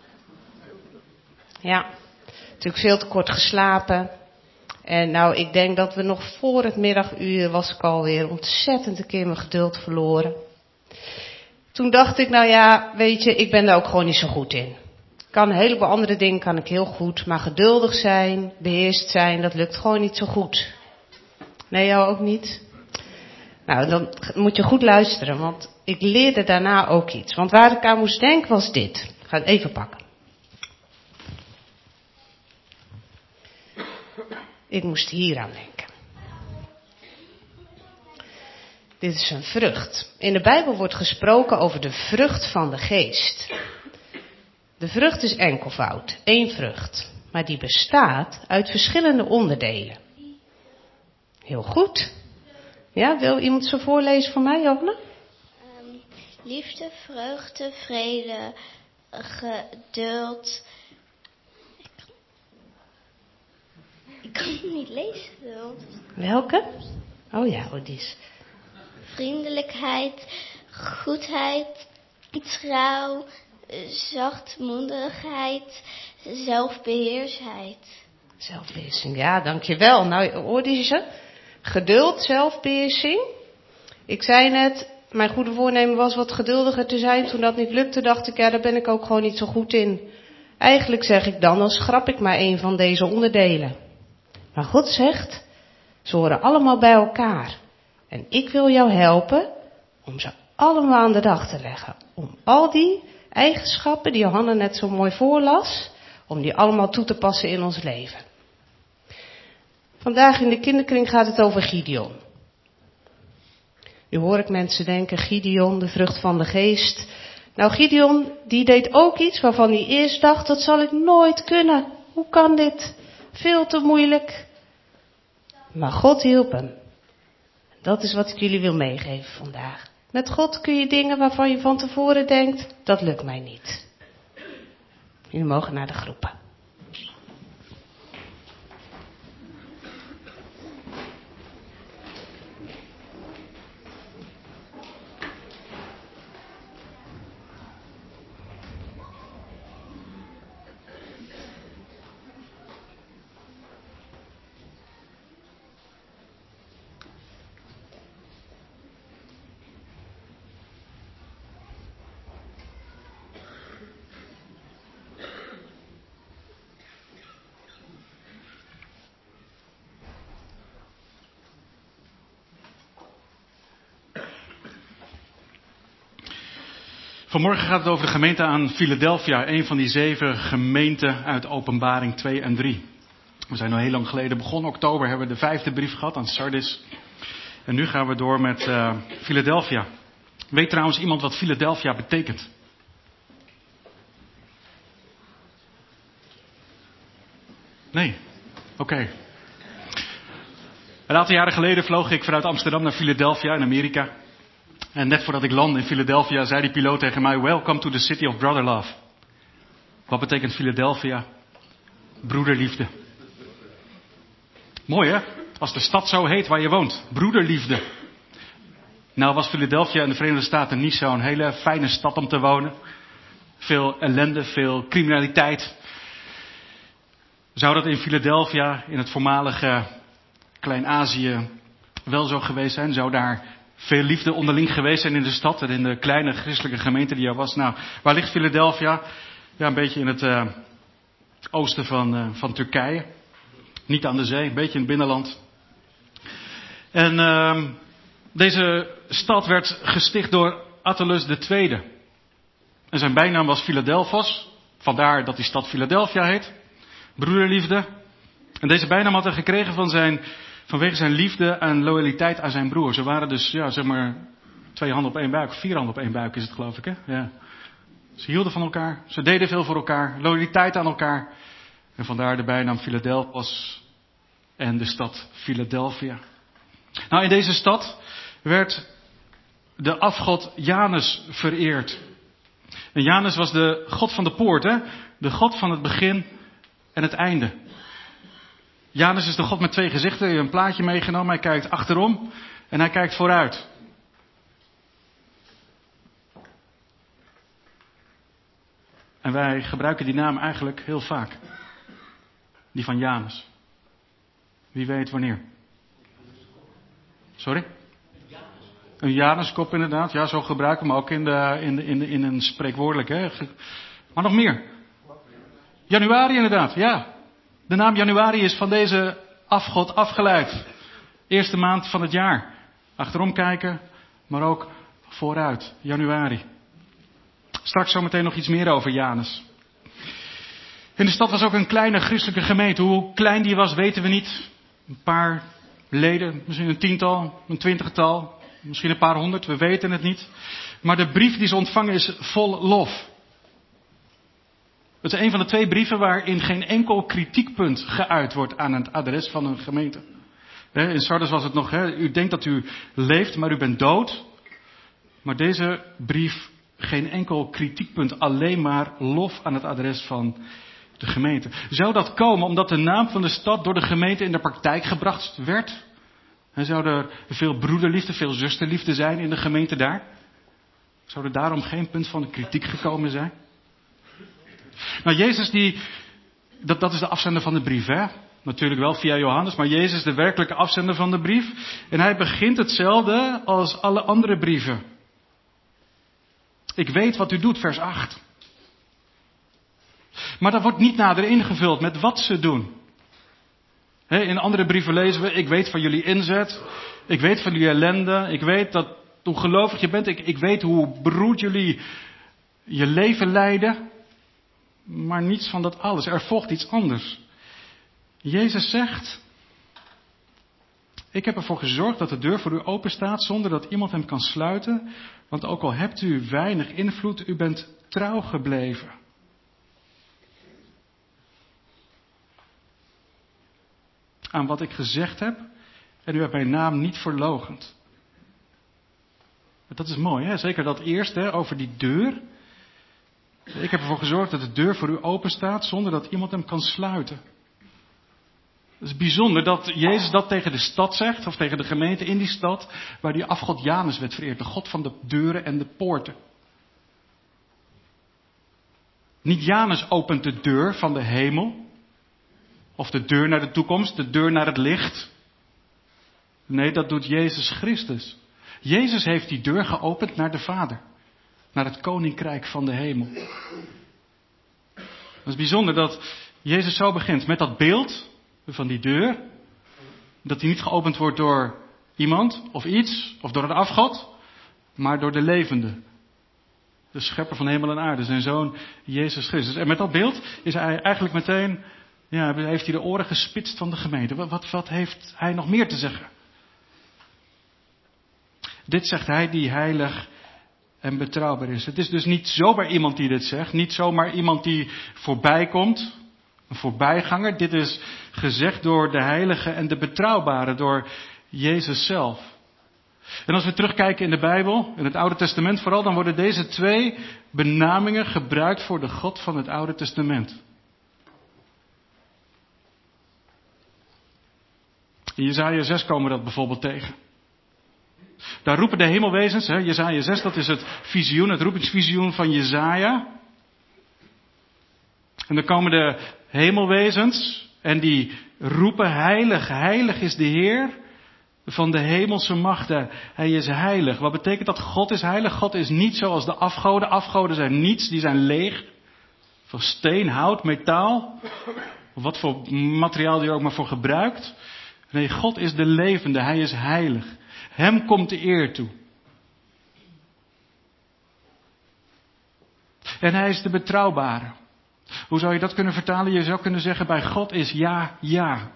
Ja, natuurlijk veel te kort geslapen. En nou, ik denk dat we nog voor het middaguur was ik alweer ontzettend een keer mijn geduld verloren. Toen dacht ik, nou ja, weet je, ik ben daar ook gewoon niet zo goed in. Kan een heleboel andere dingen kan ik heel goed, maar geduldig zijn, beheerst zijn, dat lukt gewoon niet zo goed. Nee, jou ook niet? Nou, dan moet je goed luisteren, want ik leerde daarna ook iets. Want waar ik aan moest denken was dit. Ik ga het even pakken. Ik moest hier aan denken. Dit is een vrucht. In de Bijbel wordt gesproken over de vrucht van de geest. De vrucht is enkelvoud, 1 vrucht. Maar die bestaat uit verschillende onderdelen. Heel goed. Ja, wil iemand zo voorlezen voor mij, Johanna? Liefde, vreugde, vrede, geduld. Ik kan het niet lezen. Welke? Oh ja, die is. Vriendelijkheid, goedheid, trouw, zachtmoedigheid, zelfbeheersheid. Zelfbeheersing, ja, dankjewel. Nou, hoorde je ze? Geduld, zelfbeheersing. Ik zei net, mijn goede voornemen was wat geduldiger te zijn. Toen dat niet lukte, dacht ik, ja, daar ben ik ook gewoon niet zo goed in. Eigenlijk zeg ik dan schrap ik maar 1 van deze onderdelen. Maar God zegt, ze horen allemaal bij elkaar. En ik wil jou helpen om ze allemaal aan de dag te leggen. Om al die eigenschappen die Johanna net zo mooi voorlas, om die allemaal toe te passen in ons leven. Vandaag in de kinderkring gaat het over Gideon. Nu hoor ik mensen denken, Gideon, de vrucht van de geest. Nou, Gideon, die deed ook iets waarvan hij eerst dacht, dat zal ik nooit kunnen. Hoe kan dit? Veel te moeilijk. Maar God hielp hem. Dat is wat ik jullie wil meegeven vandaag. Met God kun je dingen waarvan je van tevoren denkt, dat lukt mij niet. Jullie mogen naar de groepen. Vanmorgen gaat het over de gemeente aan Philadelphia. Een van die 7 gemeenten uit Openbaring 2 en 3. We zijn al heel lang geleden begonnen. Oktober hebben we de 5e brief gehad aan Sardis. En nu gaan we door met Philadelphia. Weet trouwens iemand wat Philadelphia betekent? Nee? Oké. Een aantal jaren geleden vloog ik vanuit Amsterdam naar Philadelphia in Amerika. En net voordat ik landde in Philadelphia zei die piloot tegen mij, welcome to the city of brother love. Wat betekent Philadelphia? Broederliefde. Mooi hè? Als de stad zo heet waar je woont. Broederliefde. Nou was Philadelphia in de Verenigde Staten niet zo'n hele fijne stad om te wonen. Veel ellende, veel criminaliteit. Zou dat in Philadelphia, in het voormalige Klein-Azië, wel zo geweest zijn? Zou daar veel liefde onderling geweest zijn in de stad en in de kleine christelijke gemeente die er was? Nou, waar ligt Philadelphia? Ja, een beetje in het oosten van Turkije. Niet aan de zee, een beetje in het binnenland. En deze stad werd gesticht door Attalus II. En zijn bijnaam was Philadelphos. Vandaar dat die stad Philadelphia heet. Broederliefde. En deze bijnaam had hij gekregen vanwege zijn liefde en loyaliteit aan zijn broer. Ze waren dus, ja, zeg maar, 2 handen op 1 buik. 4 handen op 1 buik is het, geloof ik, hè? Ja. Ze hielden van elkaar. Ze deden veel voor elkaar. Loyaliteit aan elkaar. En vandaar de bijnaam Philadelphos en de stad Philadelphia. Nou, in deze stad werd de afgod Janus vereerd. En Janus was de god van de poort, hè? De god van het begin en het einde. Janus is de god met 2 gezichten. Je hebt een plaatje meegenomen. Hij kijkt achterom en hij kijkt vooruit. En wij gebruiken die naam eigenlijk heel vaak. Die van Janus. Wie weet wanneer. Sorry? Een Januskop inderdaad. Ja, zo gebruiken we hem ook in een spreekwoordelijk. Hè. Maar nog meer. Januari inderdaad, ja. De naam Januari is van deze afgod afgeleid. Eerste maand van het jaar. Achterom kijken, maar ook vooruit. Januari. Straks zometeen nog iets meer over Janus. In de stad was ook een kleine christelijke gemeente. Hoe klein die was, weten we niet. Een paar leden, misschien een 10-tal, een 20-tal, misschien een paar 100, we weten het niet. Maar de brief die ze ontvangen is vol lof. Het is een van de 2 brieven waarin geen enkel kritiekpunt geuit wordt aan het adres van een gemeente. In Sardes was het nog, u denkt dat u leeft, maar u bent dood. Maar deze brief, geen enkel kritiekpunt, alleen maar lof aan het adres van de gemeente. Zou dat komen omdat de naam van de stad door de gemeente in de praktijk gebracht werd? En zou er veel broederliefde, veel zusterliefde zijn in de gemeente daar? Zou er daarom geen punt van kritiek gekomen zijn? Nou, Jezus dat is de afzender van de brief, hè? Natuurlijk wel via Johannes, maar Jezus is de werkelijke afzender van de brief. En hij begint hetzelfde als alle andere brieven. Ik weet wat u doet, vers 8. Maar dat wordt niet nader ingevuld met wat ze doen. In andere brieven lezen we, ik weet van jullie inzet. Ik weet van jullie ellende. Ik weet hoe gelovig je bent. Ik weet hoe beroerd jullie je leven leiden. Maar niets van dat alles. Er volgt iets anders. Jezus zegt, ik heb ervoor gezorgd dat de deur voor u open staat zonder dat iemand hem kan sluiten. Want ook al hebt u weinig invloed, u bent trouw gebleven. Aan wat ik gezegd heb en u hebt mijn naam niet verloochend. Dat is mooi, hè? Zeker dat eerste over die deur. Ik heb ervoor gezorgd dat de deur voor u open staat zonder dat iemand hem kan sluiten. Het is bijzonder dat Jezus dat tegen de stad zegt, of tegen de gemeente in die stad, waar die afgod Janus werd vereerd, de god van de deuren en de poorten. Niet Janus opent de deur van de hemel, of de deur naar de toekomst, de deur naar het licht. Nee, dat doet Jezus Christus. Jezus heeft die deur geopend naar de Vader. Naar het koninkrijk van de hemel. Het is bijzonder dat Jezus zo begint met dat beeld van die deur. Dat die niet geopend wordt door iemand of iets of door een afgod. Maar door de levende. De schepper van hemel en aarde. Zijn zoon Jezus Christus. En met dat beeld is hij eigenlijk meteen, heeft hij de oren gespitst van de gemeente. Wat heeft hij nog meer te zeggen? Dit zegt hij die heilig en betrouwbaar is. Het is dus niet zomaar iemand die dit zegt. Niet zomaar iemand die voorbij komt. Een voorbijganger. Dit is gezegd door de heilige en de betrouwbare. Door Jezus zelf. En als we terugkijken in de Bijbel, in het Oude Testament vooral, dan worden deze 2 benamingen gebruikt voor de God van het Oude Testament. In Jesaja 6 komen we dat bijvoorbeeld tegen. Daar roepen de hemelwezens, Jesaja 6, dat is het visioen, het roepingsvisioen van Jesaja. En dan komen de hemelwezens en die roepen, heilig, heilig is de Heer van de hemelse machten. Hij is heilig. Wat betekent dat? God is heilig. God is niet zoals de afgoden. Afgoden zijn niets, die zijn leeg. Van steen, hout, metaal. Of wat voor materiaal je ook maar voor gebruikt. Nee, God is de levende. Hij is heilig. Hem komt de eer toe. En hij is de betrouwbare. Hoe zou je dat kunnen vertalen? Je zou kunnen zeggen, bij God is ja, ja.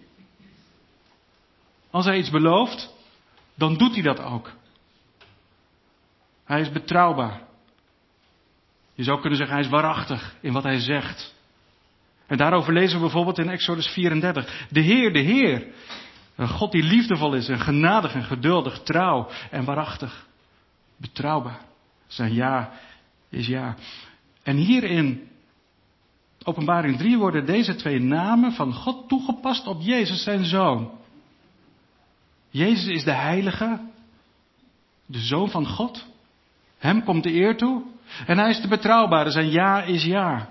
Als hij iets belooft, dan doet hij dat ook. Hij is betrouwbaar. Je zou kunnen zeggen, hij is waarachtig in wat hij zegt. En daarover lezen we bijvoorbeeld in Exodus 34. De Heer, een God die liefdevol is en genadig en geduldig, trouw en waarachtig. Betrouwbaar. Zijn ja is ja. En hier in Openbaring 3 worden deze twee namen van God toegepast op Jezus, zijn Zoon. Jezus is de Heilige, de Zoon van God. Hem komt de eer toe. En hij is de betrouwbare, zijn ja is ja.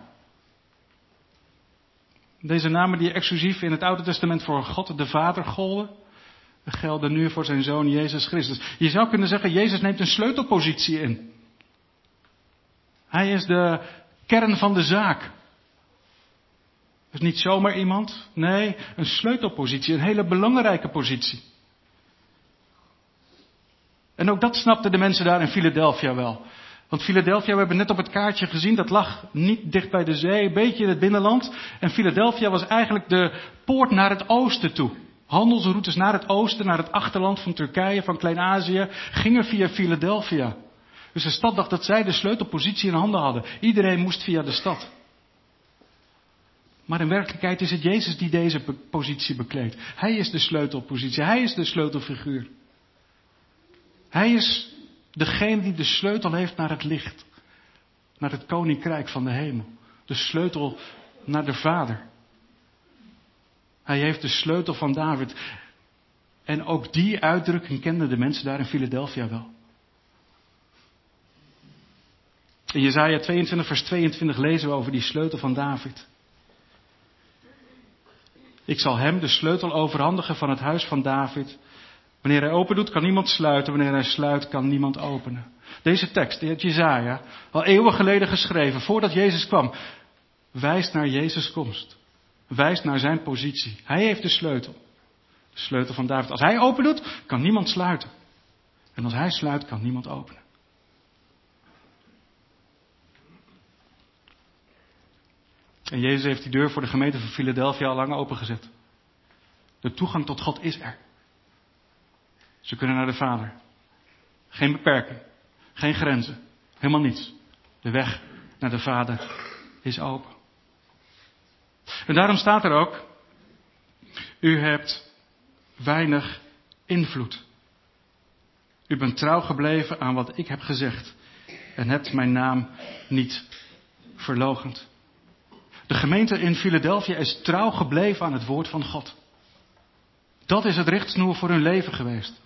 Deze namen die exclusief in het Oude Testament voor God de Vader golden, gelden nu voor zijn Zoon Jezus Christus. Je zou kunnen zeggen, Jezus neemt een sleutelpositie in. Hij is de kern van de zaak. Dus niet zomaar iemand, nee, een sleutelpositie, een hele belangrijke positie. En ook dat snapten de mensen daar in Philadelphia wel. Want Philadelphia, we hebben net op het kaartje gezien, dat lag niet dicht bij de zee, een beetje in het binnenland. En Philadelphia was eigenlijk de poort naar het oosten toe. Handelsroutes naar het oosten, naar het achterland van Turkije, van Klein-Azië, gingen via Philadelphia. Dus de stad dacht dat zij de sleutelpositie in handen hadden. Iedereen moest via de stad. Maar in werkelijkheid is het Jezus die deze positie bekleedt. Hij is de sleutelpositie, hij is de sleutelfiguur. Hij is degene die de sleutel heeft naar het licht. Naar het koninkrijk van de hemel. De sleutel naar de Vader. Hij heeft de sleutel van David. En ook die uitdrukking kenden de mensen daar in Philadelphia wel. In Jesaja 22 vers 22 lezen we over die sleutel van David. Ik zal hem de sleutel overhandigen van het huis van David. Wanneer hij open doet, kan niemand sluiten. Wanneer hij sluit, kan niemand openen. Deze tekst, uit Jesaja, al eeuwen geleden geschreven, voordat Jezus kwam, wijst naar Jezus' komst. Wijst naar zijn positie. Hij heeft de sleutel. De sleutel van David. Als hij open doet, kan niemand sluiten. En als hij sluit, kan niemand openen. En Jezus heeft die deur voor de gemeente van Philadelphia al lang opengezet. De toegang tot God is er. Ze kunnen naar de Vader. Geen beperking. Geen grenzen. Helemaal niets. De weg naar de Vader is open. En daarom staat er ook: u hebt weinig invloed. U bent trouw gebleven aan wat ik heb gezegd. En hebt mijn naam niet verloochend. De gemeente in Philadelphia is trouw gebleven aan het woord van God. Dat is het richtsnoer voor hun leven geweest.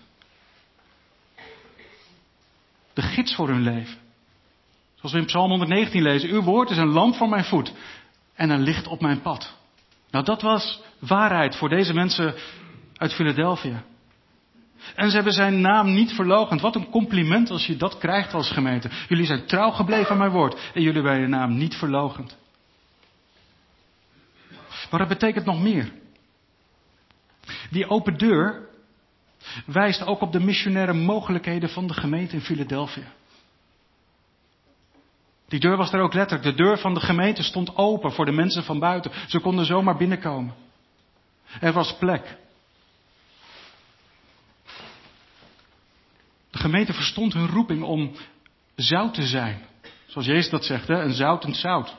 De gids voor hun leven. Zoals we in Psalm 119 lezen. Uw woord is een lamp voor mijn voet en een licht op mijn pad. Nou, dat was waarheid voor deze mensen uit Philadelphia. En ze hebben zijn naam niet verloochend. Wat een compliment als je dat krijgt als gemeente. Jullie zijn trouw gebleven aan mijn woord en jullie hebben je naam niet verloochend. Maar het betekent nog meer. Die open deur wijst ook op de missionaire mogelijkheden van de gemeente in Philadelphia. Die deur was er ook letterlijk. De deur van de gemeente stond open voor de mensen van buiten. Ze konden zomaar binnenkomen. Er was plek. De gemeente verstond hun roeping om zout te zijn. Zoals Jezus dat zegt, hè? Een zoutend zout.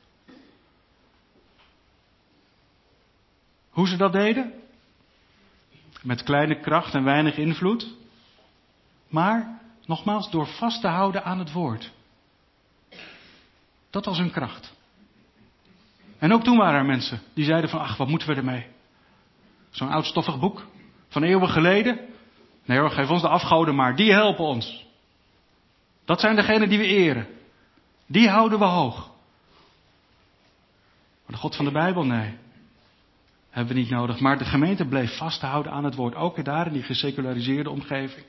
Hoe ze dat deden? Met kleine kracht en weinig invloed. Maar, nogmaals, door vast te houden aan het woord. Dat was hun kracht. En ook toen waren er mensen die zeiden van, ach, wat moeten we ermee? Zo'n oudstoffig boek van eeuwen geleden. Nee hoor, geef ons de afgoden maar, die helpen ons. Dat zijn degenen die we eren. Die houden we hoog. Maar de God van de Bijbel, nee. Hebben we niet nodig. Maar de gemeente bleef vasthouden aan het woord. Ook daar in die geseculariseerde omgeving.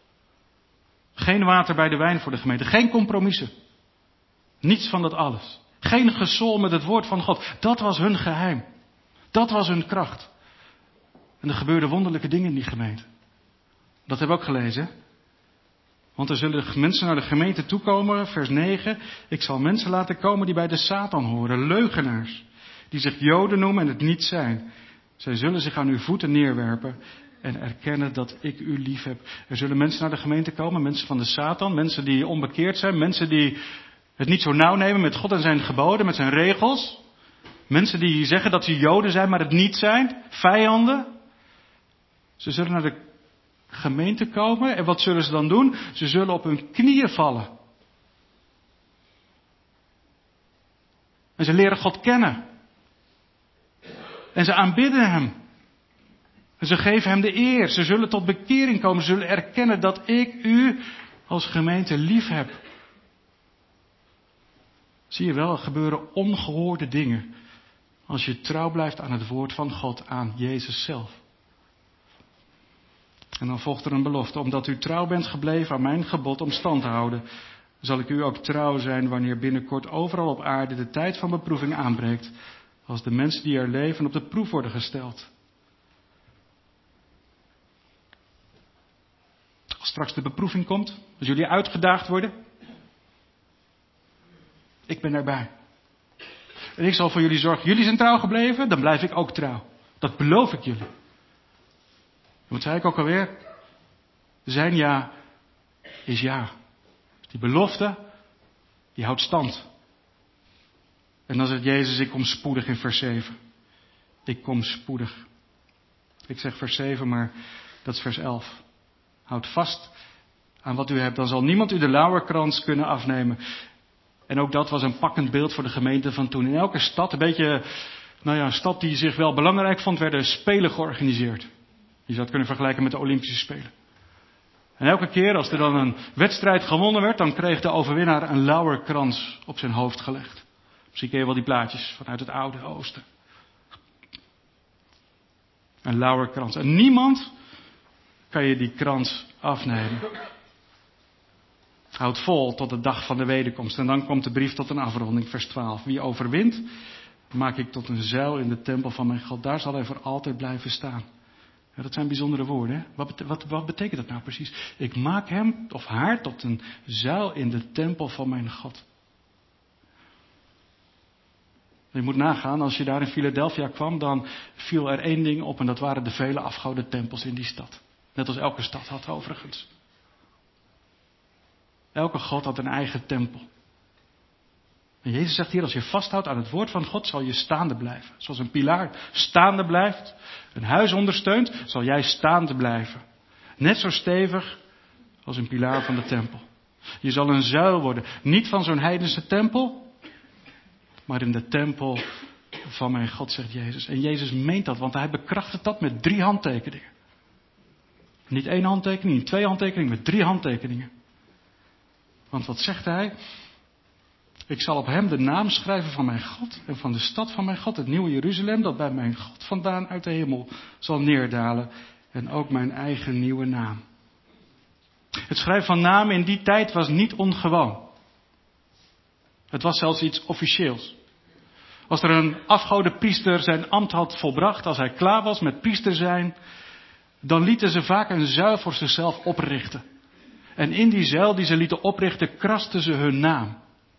Geen water bij de wijn voor de gemeente. Geen compromissen. Niets van dat alles. Geen gesol met het woord van God. Dat was hun geheim. Dat was hun kracht. En er gebeurden wonderlijke dingen in die gemeente. Dat hebben we ook gelezen. Want er zullen mensen naar de gemeente toekomen, vers 9. Ik zal mensen laten komen die bij de Satan horen. Leugenaars. Die zich Joden noemen en het niet zijn. Zij zullen zich aan uw voeten neerwerpen en erkennen dat ik u lief heb. Er zullen mensen naar de gemeente komen, mensen van de Satan. Mensen die onbekeerd zijn. Mensen die het niet zo nauw nemen met God en zijn geboden, met zijn regels. Mensen die zeggen dat ze Joden zijn, maar het niet zijn. Vijanden. Ze zullen naar de gemeente komen. En wat zullen ze dan doen? Ze zullen op hun knieën vallen. En ze leren God kennen. En ze aanbidden hem. En ze geven hem de eer. Ze zullen tot bekering komen. Ze zullen erkennen dat ik u als gemeente lief heb. Zie je wel, er gebeuren ongehoorde dingen. Als je trouw blijft aan het woord van God, aan Jezus zelf. En dan volgt er een belofte. Omdat u trouw bent gebleven aan mijn gebod om stand te houden, zal ik u ook trouw zijn wanneer binnenkort overal op aarde de tijd van beproeving aanbreekt. Als de mensen die er leven op de proef worden gesteld. Als straks de beproeving komt, als jullie uitgedaagd worden. Ik ben erbij. En ik zal voor jullie zorgen. Jullie zijn trouw gebleven, dan blijf ik ook trouw. Dat beloof ik jullie. Wat zei ik ook alweer? Zijn ja is ja. Die belofte, die houdt stand. En dan zegt Jezus, ik kom spoedig in vers 7. Ik kom spoedig. Ik zeg vers 7, maar dat is vers 11. Houd vast aan wat u hebt. Dan zal niemand u de lauwerkrans kunnen afnemen. En ook dat was een pakkend beeld voor de gemeente van toen. In elke stad, een beetje, een stad die zich wel belangrijk vond, werden spelen georganiseerd. Je zou het kunnen vergelijken met de Olympische Spelen. En elke keer als er dan een wedstrijd gewonnen werd, dan kreeg de overwinnaar een lauwerkrans op zijn hoofd gelegd. Misschien ken je wel die plaatjes vanuit het oude oosten. Een lauwerkrans. En niemand kan je die krans afnemen. Houd vol tot de dag van de wederkomst. En dan komt de brief tot een afronding, vers 12. Wie overwint, maak ik tot een zuil in de tempel van mijn God. Daar zal hij voor altijd blijven staan. Ja, dat zijn bijzondere woorden. Hè? Wat betekent dat nou precies? Ik maak hem of haar tot een zuil in de tempel van mijn God. Je moet nagaan, als je daar in Philadelphia kwam, dan viel er één ding op en dat waren de vele afgoden tempels in die stad. Net als elke stad had overigens. Elke god had een eigen tempel. En Jezus zegt hier, als je vasthoudt aan het woord van God, zal je staande blijven. Zoals een pilaar staande blijft, een huis ondersteunt, zal jij staande blijven. Net zo stevig als een pilaar van de tempel. Je zal een zuil worden, niet van zo'n heidense tempel, maar in de tempel van mijn God, zegt Jezus. En Jezus meent dat, want hij bekrachtigt dat met 3 handtekeningen. Niet 1 handtekening, niet 2 handtekeningen, met 3 handtekeningen. Want wat zegt hij? Ik zal op hem de naam schrijven van mijn God en van de stad van mijn God, het nieuwe Jeruzalem, dat bij mijn God vandaan uit de hemel zal neerdalen. En ook mijn eigen nieuwe naam. Het schrijven van namen in die tijd was niet ongewoon. Het was zelfs iets officieels. Als er een afgoden priester zijn ambt had volbracht, als hij klaar was met priester zijn, dan lieten ze vaak een zuil voor zichzelf oprichten. En in die zuil die ze lieten oprichten, krasten ze hun naam.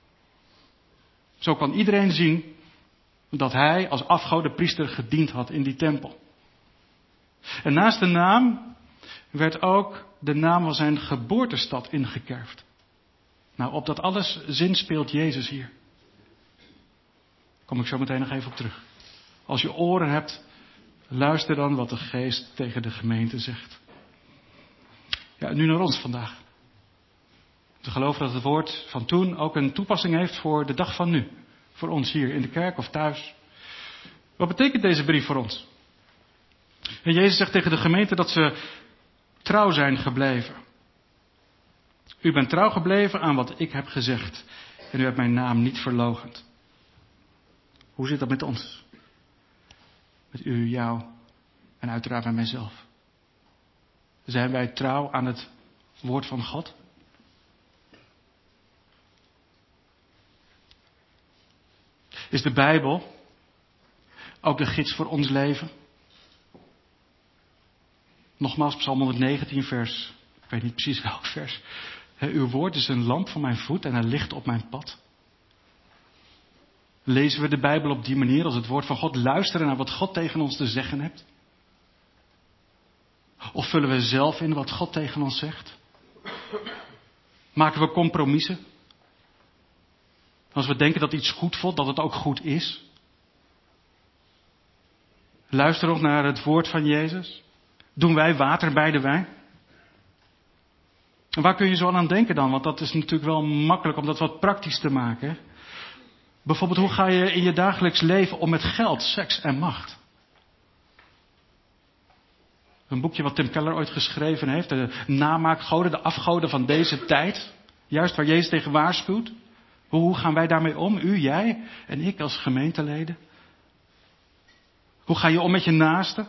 Zo kan iedereen zien dat hij als afgoden priester gediend had in die tempel. En naast de naam werd ook de naam van zijn geboortestad ingekerfd. Nou, op dat alles zinspeelt Jezus hier. Daar kom ik zo meteen nog even op terug. Als je oren hebt, luister dan wat de Geest tegen de gemeente zegt. Ja, nu naar ons vandaag. We geloven dat het woord van toen ook een toepassing heeft voor de dag van nu. Voor ons hier in de kerk of thuis. Wat betekent deze brief voor ons? En Jezus zegt tegen de gemeente dat ze trouw zijn gebleven. U bent trouw gebleven aan wat ik heb gezegd. En u hebt mijn naam niet verloochend. Hoe zit dat met ons? Met u, jou en uiteraard met mijzelf. Zijn wij trouw aan het woord van God? Is de Bijbel ook de gids voor ons leven? Nogmaals, Psalm 119 vers, ik weet niet precies welk vers. Uw woord is een lamp voor mijn voet en een licht op mijn pad. Lezen we de Bijbel op die manier als het woord van God, luisteren naar wat God tegen ons te zeggen heeft? Of vullen we zelf in wat God tegen ons zegt? Maken we compromissen? Als we denken dat iets goed voelt, dat het ook goed is? Luister nog naar het woord van Jezus. Doen wij water bij de wijn? En waar kun je zo aan denken dan? Want dat is natuurlijk wel makkelijk om dat wat praktisch te maken. Hè? Bijvoorbeeld, hoe ga je in je dagelijks leven om met geld, seks en macht? Een boekje wat Tim Keller ooit geschreven heeft. De namaakgoden, de afgoden van deze tijd. Juist waar Jezus tegen waarschuwt. Hoe gaan wij daarmee om? U, jij en ik als gemeenteleden. Hoe ga je om met je naaste?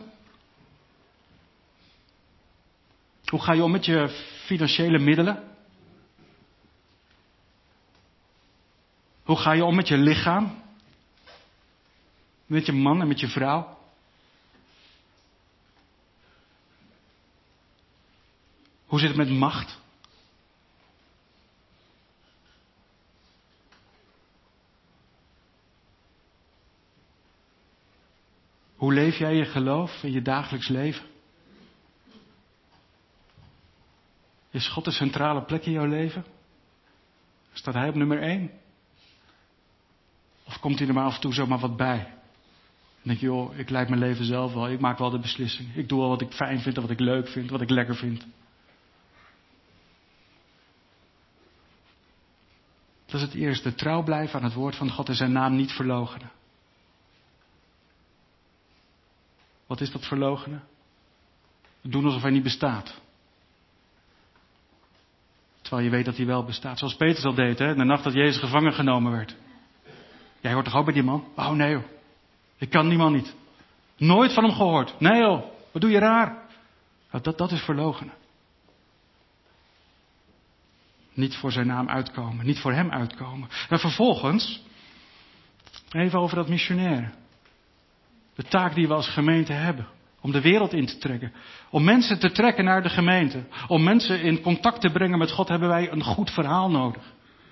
Hoe ga je om met je financiële middelen? Hoe ga je om met je lichaam? Met je man en met je vrouw? Hoe zit het met macht? Hoe leef jij je geloof in je dagelijks leven? Is God de centrale plek in jouw leven? Staat Hij op nummer 1? Of komt hij er maar af en toe zomaar wat bij? Dan denk je, joh, ik leid mijn leven zelf wel. Ik maak wel de beslissing. Ik doe wel wat ik fijn vind en wat ik leuk vind, wat ik lekker vind. Dat is het eerste. Trouw blijven aan het woord van God en zijn naam niet verloochenen. Wat is dat verloochenen? Doen alsof hij niet bestaat. Terwijl je weet dat hij wel bestaat. Zoals Petrus al deed, hè? De nacht dat Jezus gevangen genomen werd. Jij hoort toch ook bij die man? Oh nee joh. Ik kan die man niet. Nooit van hem gehoord. Nee joh. Wat doe je raar? Nou, dat is verloochenen. Niet voor zijn naam uitkomen. Niet voor hem uitkomen. En vervolgens. Even over dat missionaire. De taak die we als gemeente hebben. Om de wereld in te trekken. Om mensen te trekken naar de gemeente. Om mensen in contact te brengen met God hebben wij een goed verhaal nodig.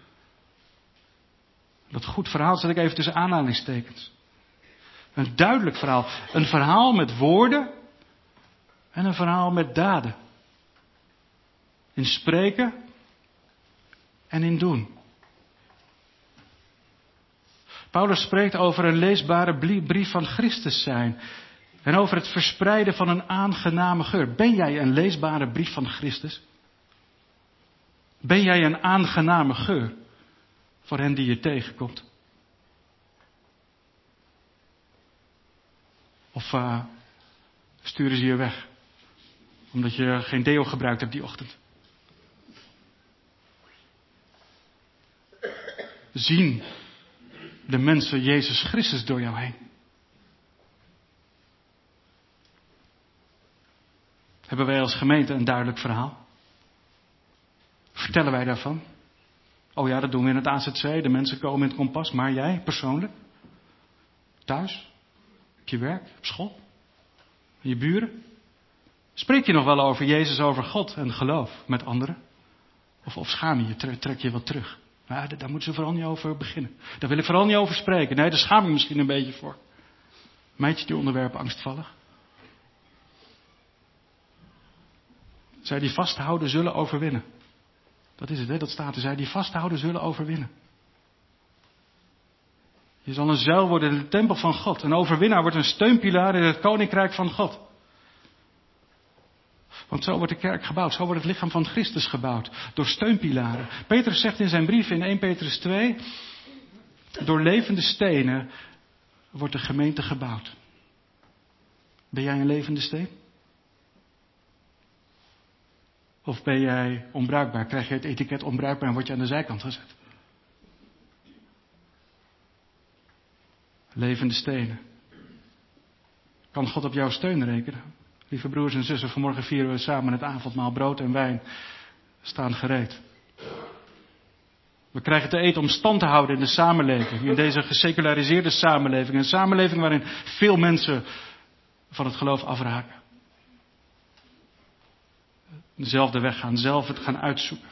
Dat goed verhaal zet ik even tussen aanhalingstekens. Een duidelijk verhaal. Een verhaal met woorden. En een verhaal met daden. In spreken. En in doen. Paulus spreekt over een leesbare brief van Christus zijn. En over het verspreiden van een aangename geur. Ben jij een leesbare brief van Christus? Ben jij een aangename geur voor hen die je tegenkomt? Of sturen ze je weg? Omdat je geen deo gebruikt hebt die ochtend. Zien de mensen Jezus Christus door jou heen? Hebben wij als gemeente een duidelijk verhaal? Vertellen wij daarvan? Oh ja, dat doen we in het AZC. De mensen komen in het kompas. Maar jij persoonlijk? Thuis? Op je werk? Op school? En je buren? Spreek je nog wel over Jezus, over God en geloof met anderen? Of schaam je je, trek je wat terug? Nou, daar moeten ze vooral niet over beginnen. Daar wil ik vooral niet over spreken. Nee, daar schaam ik me misschien een beetje voor. Meid je die onderwerpen angstvallig? Zij die vasthouden zullen overwinnen. Dat is het, hè? Dat staat er. Zij die vasthouden zullen overwinnen. Je zal een zuil worden in de tempel van God. Een overwinnaar wordt een steunpilaar in het koninkrijk van God. Want zo wordt de kerk gebouwd. Zo wordt het lichaam van Christus gebouwd. Door steunpilaren. Petrus zegt in zijn brief in 1 Petrus 2. Door levende stenen wordt de gemeente gebouwd. Ben jij een levende steen? Of ben jij onbruikbaar? Krijg je het etiket onbruikbaar en word je aan de zijkant gezet? Levende stenen. Kan God op jouw steun rekenen? Lieve broers en zussen, vanmorgen vieren we samen het avondmaal. Brood en wijn staan gereed. We krijgen te eten om stand te houden in de samenleving. In deze geseculariseerde samenleving. Een samenleving waarin veel mensen van het geloof afraken. Dezelfde weg gaan, zelf het gaan uitzoeken.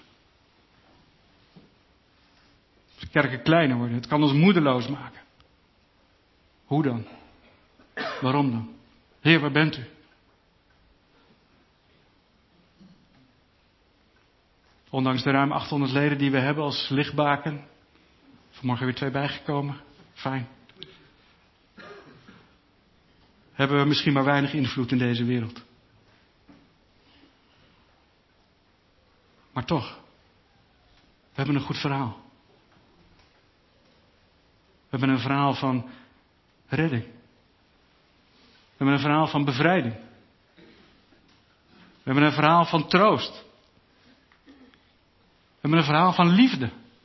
Als de kerken kleiner worden, het kan ons moedeloos maken. Hoe dan? Waarom dan? Heer, waar bent u? Ondanks de ruim 800 leden die we hebben als lichtbaken. Vanmorgen weer 2 bijgekomen. Fijn. Hebben we misschien maar weinig invloed in deze wereld. Maar toch. We hebben een goed verhaal. We hebben een verhaal van redding. We hebben een verhaal van bevrijding. We hebben een verhaal van troost. We hebben een verhaal van liefde.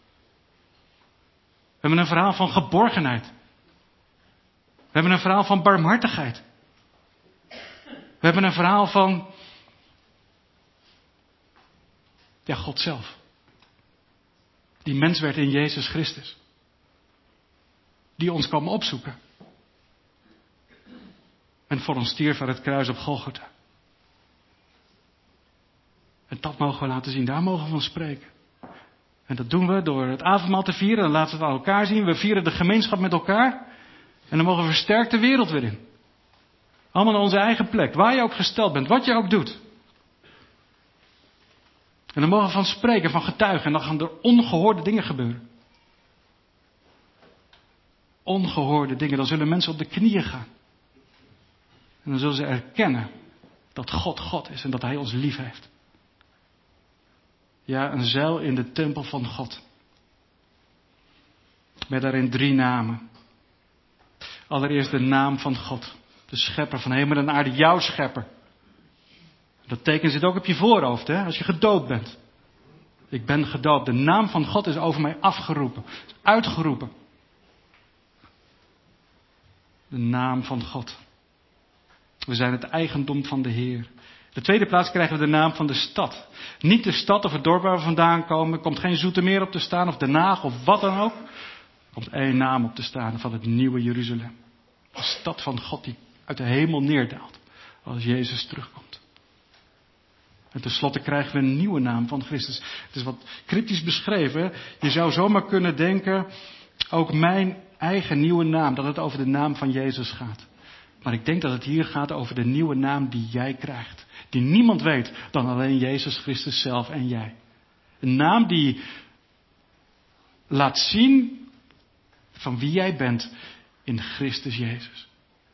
We hebben een verhaal van geborgenheid. We hebben een verhaal van barmhartigheid. We hebben een verhaal van God zelf. Die mens werd in Jezus Christus. Die ons kwam opzoeken. En voor ons stierf aan het kruis op Golgotha. En dat mogen we laten zien. Daar mogen we van spreken. En dat doen we door het avondmaal te vieren. Dan laten we het aan elkaar zien. We vieren de gemeenschap met elkaar. En dan mogen we versterkt de wereld weer in. Allemaal naar onze eigen plek. Waar je ook gesteld bent. Wat je ook doet. En dan mogen we van spreken, van getuigen. En dan gaan er ongehoorde dingen gebeuren. Ongehoorde dingen. Dan zullen mensen op de knieën gaan. En dan zullen ze erkennen dat God God is en dat Hij ons lief heeft. Ja, een zuil in de tempel van God. Met daarin 3 namen. Allereerst de naam van God. De schepper van hemel en aarde, jouw schepper. Dat teken zit ook op je voorhoofd, hè, als je gedoopt bent. Ik ben gedoopt. De naam van God is over mij afgeroepen. Uitgeroepen. De naam van God. We zijn het eigendom van de Heer. De tweede plaats krijgen we de naam van de stad. Niet de stad of het dorp waar we vandaan komen. Er komt geen Zoetermeer op te staan of Den Haag of wat dan ook. Er komt 1 naam op te staan van het nieuwe Jeruzalem. De stad van God die uit de hemel neerdaalt. Als Jezus terugkomt. En tenslotte krijgen we een nieuwe naam van Christus. Het is wat cryptisch beschreven. Je zou zomaar kunnen denken, ook mijn eigen nieuwe naam, dat het over de naam van Jezus gaat. Maar ik denk dat het hier gaat over de nieuwe naam die jij krijgt. Die niemand weet dan alleen Jezus Christus zelf en jij. Een naam die laat zien van wie jij bent in Christus Jezus.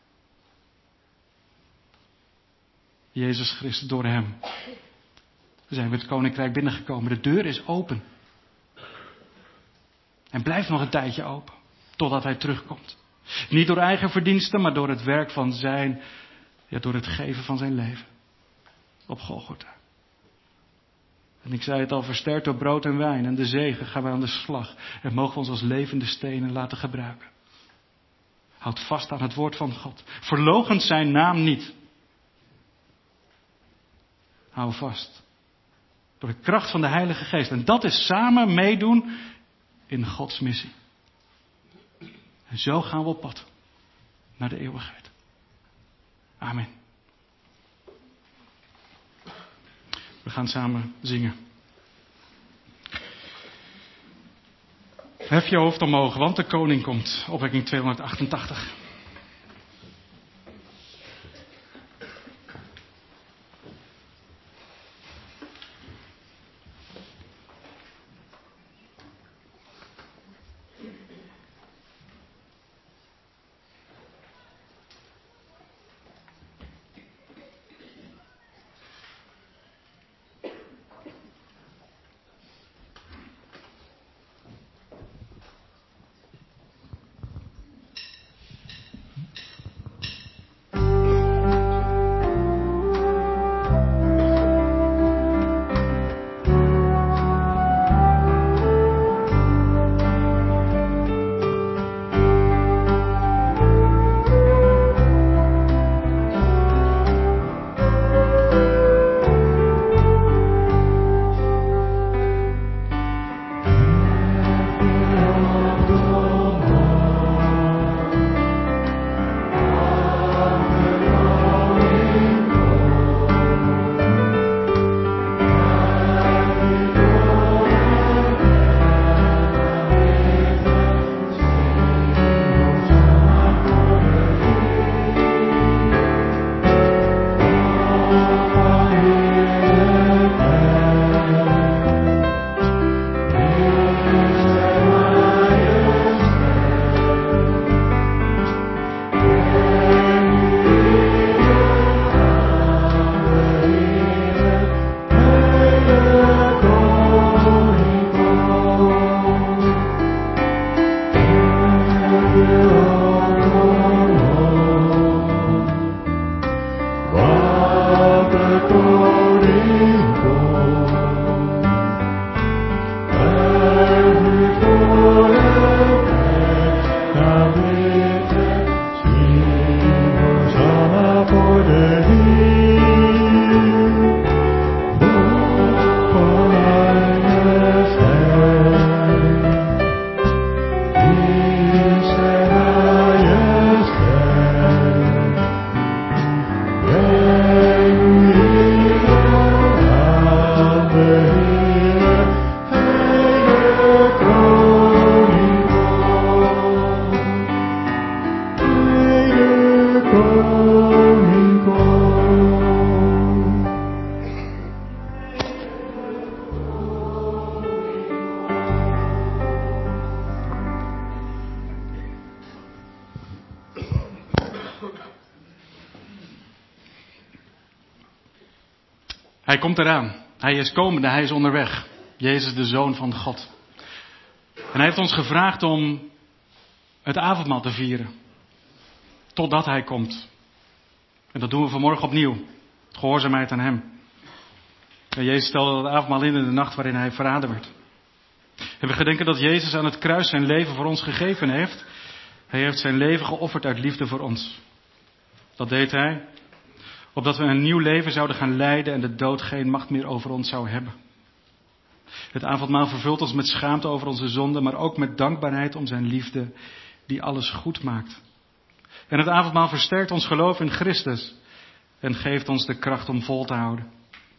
Jezus Christus, door Hem zijn we het koninkrijk binnengekomen. De deur is open. En blijft nog een tijdje open. Totdat Hij terugkomt. Niet door eigen verdiensten, maar door het werk van door het geven van zijn leven. Op Golgotha. En ik zei het al, versterkt door brood en wijn en de zegen gaan we aan de slag. En mogen we ons als levende stenen laten gebruiken. Houd vast aan het woord van God. Verloochent zijn naam niet. Hou vast. Door de kracht van de Heilige Geest. En dat is samen meedoen in Gods missie. En zo gaan we op pad naar de eeuwigheid. Amen. We gaan samen zingen. Hef je hoofd omhoog, want de koning komt. Opwekking 288. Hij komt eraan. Hij is komende, hij is onderweg. Jezus, de Zoon van God. En hij heeft ons gevraagd om het avondmaal te vieren. Totdat hij komt. En dat doen we vanmorgen opnieuw. Gehoorzaamheid aan hem. En Jezus stelde dat avondmaal in de nacht waarin hij verraden werd. En we gedenken dat Jezus aan het kruis zijn leven voor ons gegeven heeft. Hij heeft zijn leven geofferd uit liefde voor ons. Dat deed hij, opdat we een nieuw leven zouden gaan leiden en de dood geen macht meer over ons zou hebben. Het avondmaal vervult ons met schaamte over onze zonden, maar ook met dankbaarheid om zijn liefde die alles goed maakt. En het avondmaal versterkt ons geloof in Christus en geeft ons de kracht om vol te houden.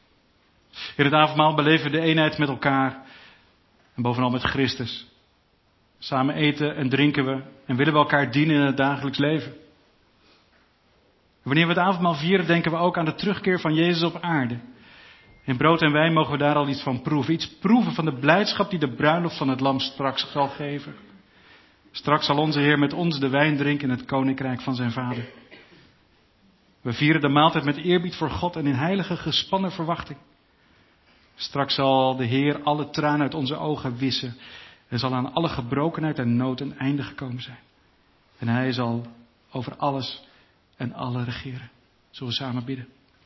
In het avondmaal beleven we de eenheid met elkaar en bovenal met Christus. Samen eten en drinken we en willen we elkaar dienen in het dagelijks leven. Wanneer we het avondmaal vieren, denken we ook aan de terugkeer van Jezus op aarde. In brood en wijn mogen we daar al iets van proeven. Iets proeven van de blijdschap die de bruiloft van het lam straks zal geven. Straks zal onze Heer met ons de wijn drinken in het koninkrijk van zijn Vader. We vieren de maaltijd met eerbied voor God en in heilige gespannen verwachting. Straks zal de Heer alle tranen uit onze ogen wissen. En zal aan alle gebrokenheid en nood een einde gekomen zijn. En hij zal over alles en alle regeren. Zullen we samen bidden?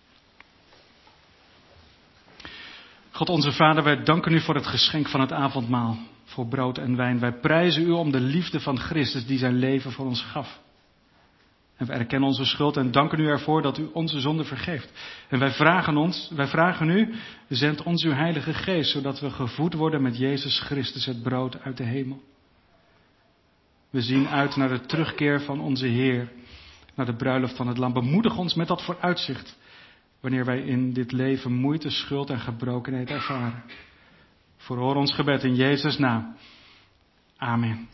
God onze Vader, wij danken u voor het geschenk van het avondmaal. Voor brood en wijn. Wij prijzen u om de liefde van Christus die zijn leven voor ons gaf. En wij erkennen onze schuld en danken u ervoor dat u onze zonde vergeeft. En wij vragen u, zend ons uw heilige geest, zodat we gevoed worden met Jezus Christus, het brood uit de hemel. We zien uit naar de terugkeer van onze Heer, naar de bruiloft van het lam. Bemoedig ons met dat vooruitzicht, wanneer wij in dit leven moeite, schuld en gebrokenheid ervaren. Verhoor ons gebed in Jezus' naam. Amen.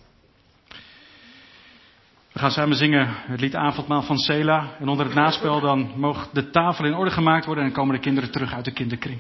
We gaan samen zingen het lied Avondmaal van Sela. En onder het naspel dan mag de tafel in orde gemaakt worden en komen de kinderen terug uit de kinderkring.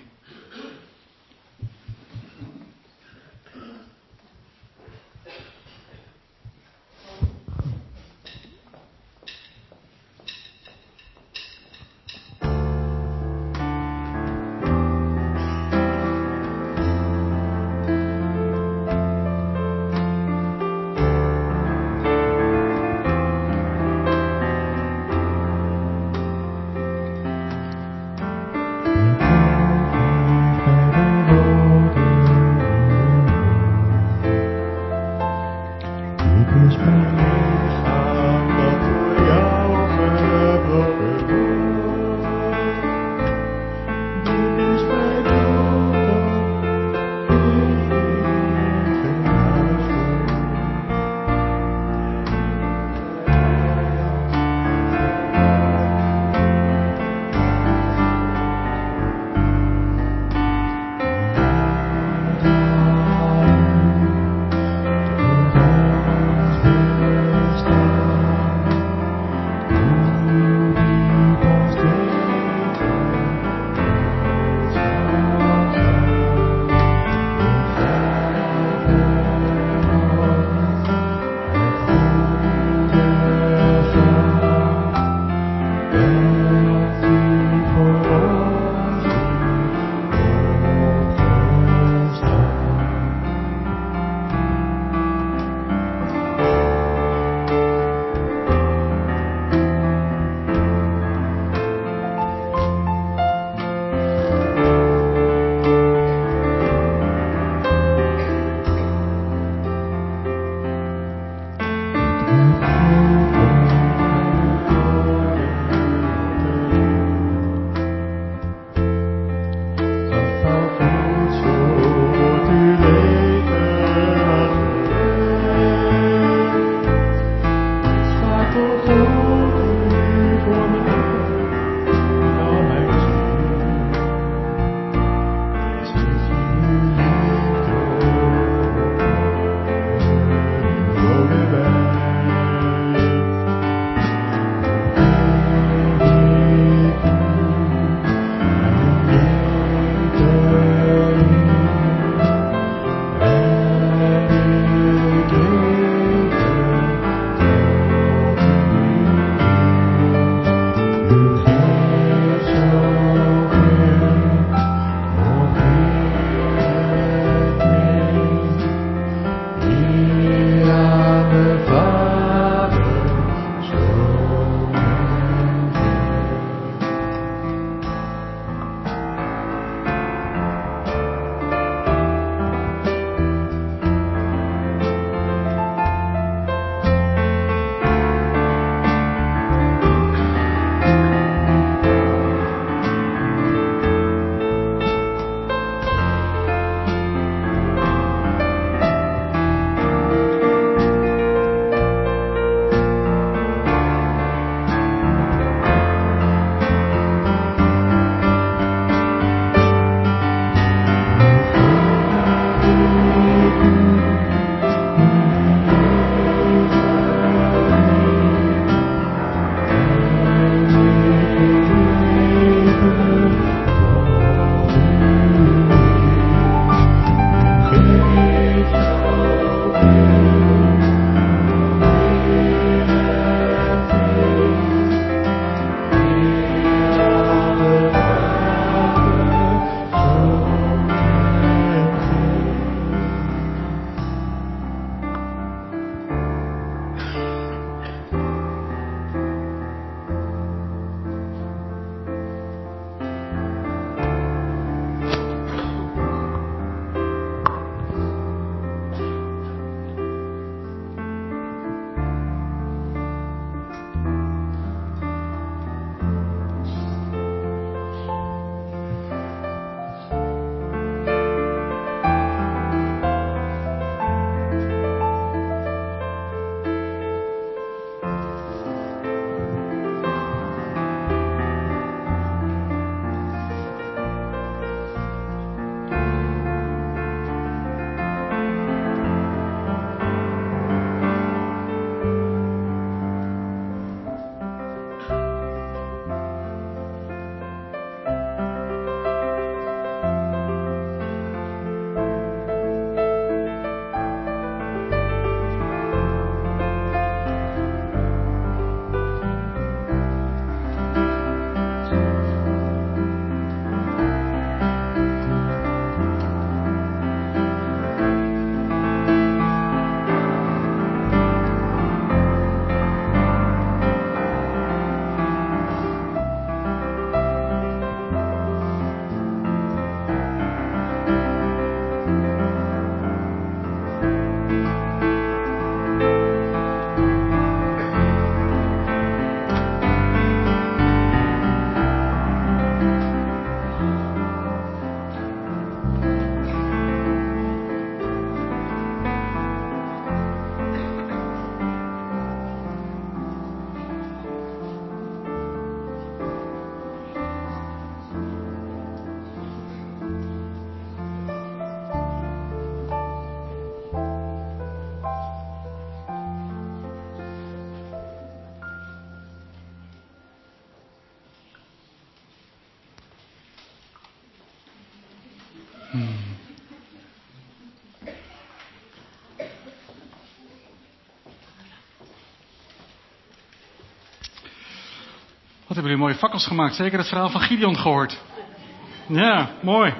Wat hebben jullie mooie fakkels gemaakt. Zeker het verhaal van Gideon gehoord. Ja, mooi.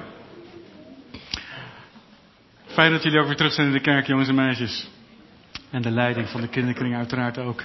Fijn dat jullie ook weer terug zijn in de kerk, jongens en meisjes. En de leiding van de kinderkring uiteraard ook.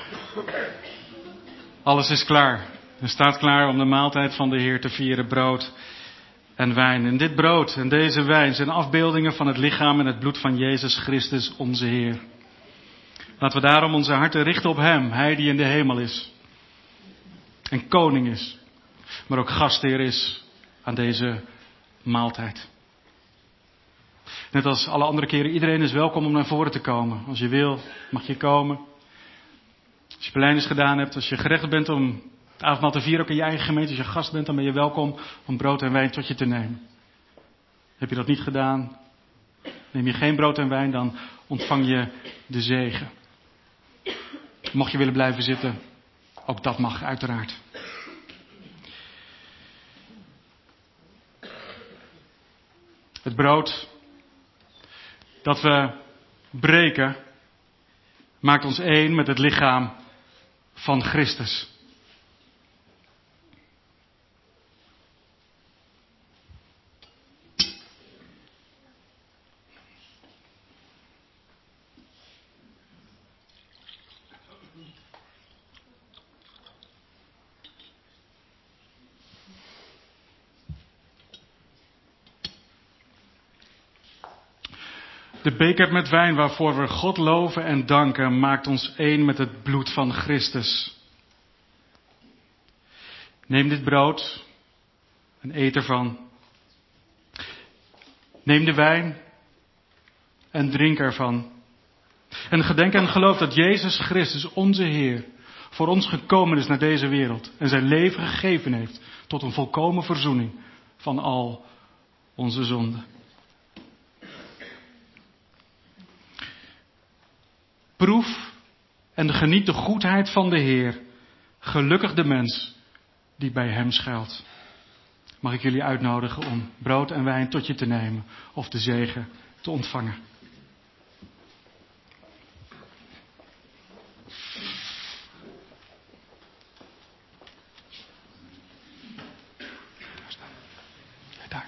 Alles is klaar. Er staat klaar om de maaltijd van de Heer te vieren, brood en wijn. En dit brood en deze wijn zijn afbeeldingen van het lichaam en het bloed van Jezus Christus, onze Heer. Laten we daarom onze harten richten op Hem, Hij die in de hemel is. En koning is, maar ook gastheer is aan deze maaltijd. Net als alle andere keren, iedereen is welkom om naar voren te komen. Als je wil, mag je komen. Als je belijdenis gedaan hebt, als je gerechtigd bent om het avondmaal te vieren, ook in je eigen gemeente, als je gast bent, dan ben je welkom om brood en wijn tot je te nemen. Heb je dat niet gedaan, neem je geen brood en wijn, dan ontvang je de zegen. Mocht je willen blijven zitten, ook dat mag uiteraard. Het brood dat we breken maakt ons één met het lichaam van Christus. De beker met wijn waarvoor we God loven en danken maakt ons één met het bloed van Christus. Neem dit brood en eet ervan. Neem de wijn en drink ervan. En gedenk en geloof dat Jezus Christus, onze Heer, voor ons gekomen is naar deze wereld en zijn leven gegeven heeft tot een volkomen verzoening van al onze zonden. Proef en geniet de goedheid van de Heer. Gelukkig de mens die bij hem schuilt. Mag ik jullie uitnodigen om brood en wijn tot je te nemen of de zegen te ontvangen. Daar.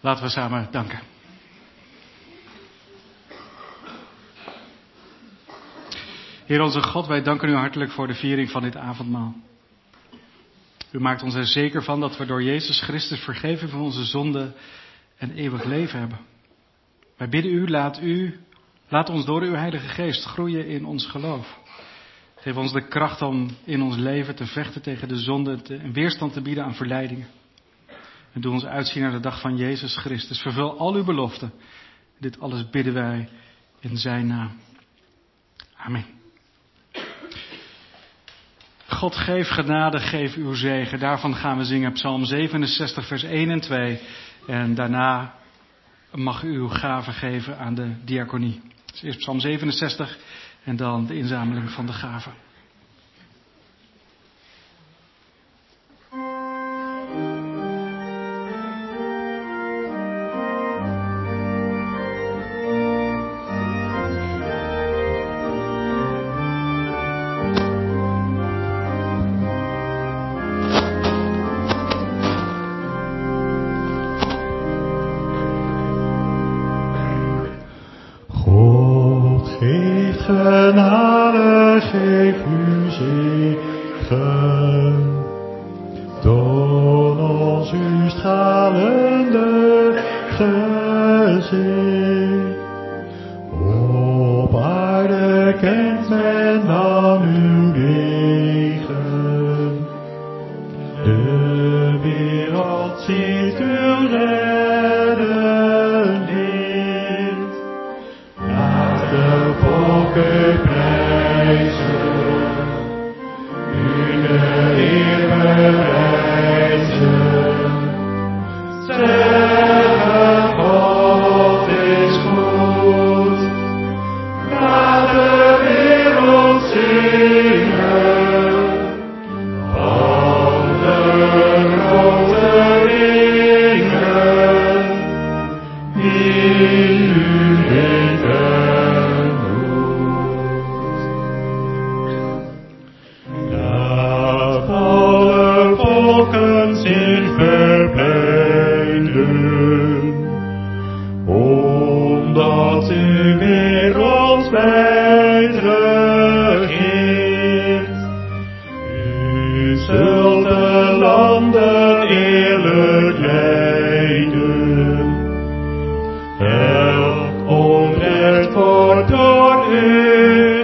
Laten we samen danken. Heer onze God, wij danken u hartelijk voor de viering van dit avondmaal. U maakt ons er zeker van dat we door Jezus Christus vergeving van onze zonden en eeuwig leven hebben. Wij bidden u, laat ons door uw Heilige Geest groeien in ons geloof. Geef ons de kracht om in ons leven te vechten tegen de zonde en weerstand te bieden aan verleidingen. En doe ons uitzien naar de dag van Jezus Christus. Vervul al uw beloften. Dit alles bidden wij in zijn naam. Amen. God geef genade, geef uw zegen. Daarvan gaan we zingen Psalm 67 vers 1 en 2. En daarna mag u uw gave geven aan de diaconie. Dus eerst Psalm 67 en dan de inzameling van de gaven. Genade, geef u zegen. Toon ons uw stralende gezicht. Op aarde kent men dan uw wegen. De wereld ziet uw redden licht. Laat de volken prijzen, u de eer bewijzen. Zeggen, God is goed. Laat de wereld zingen van de grote dingen die u leven doet. Laat alle volken zich verblijden, omdat u weer ons bijt regeert. U zult de landen eerlijk leiden. Elk onrecht wordt door u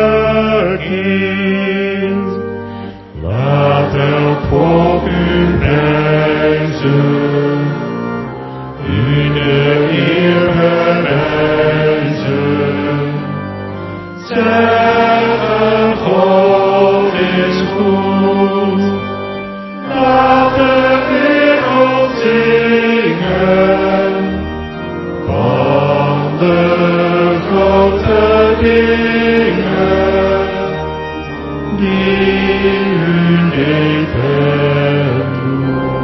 gekeerd. Laat elk volk u prijzen, u de eer bewijzen. Zeggen, God is goed. Laat de wereld zingen van de grote dingen die u leven doet.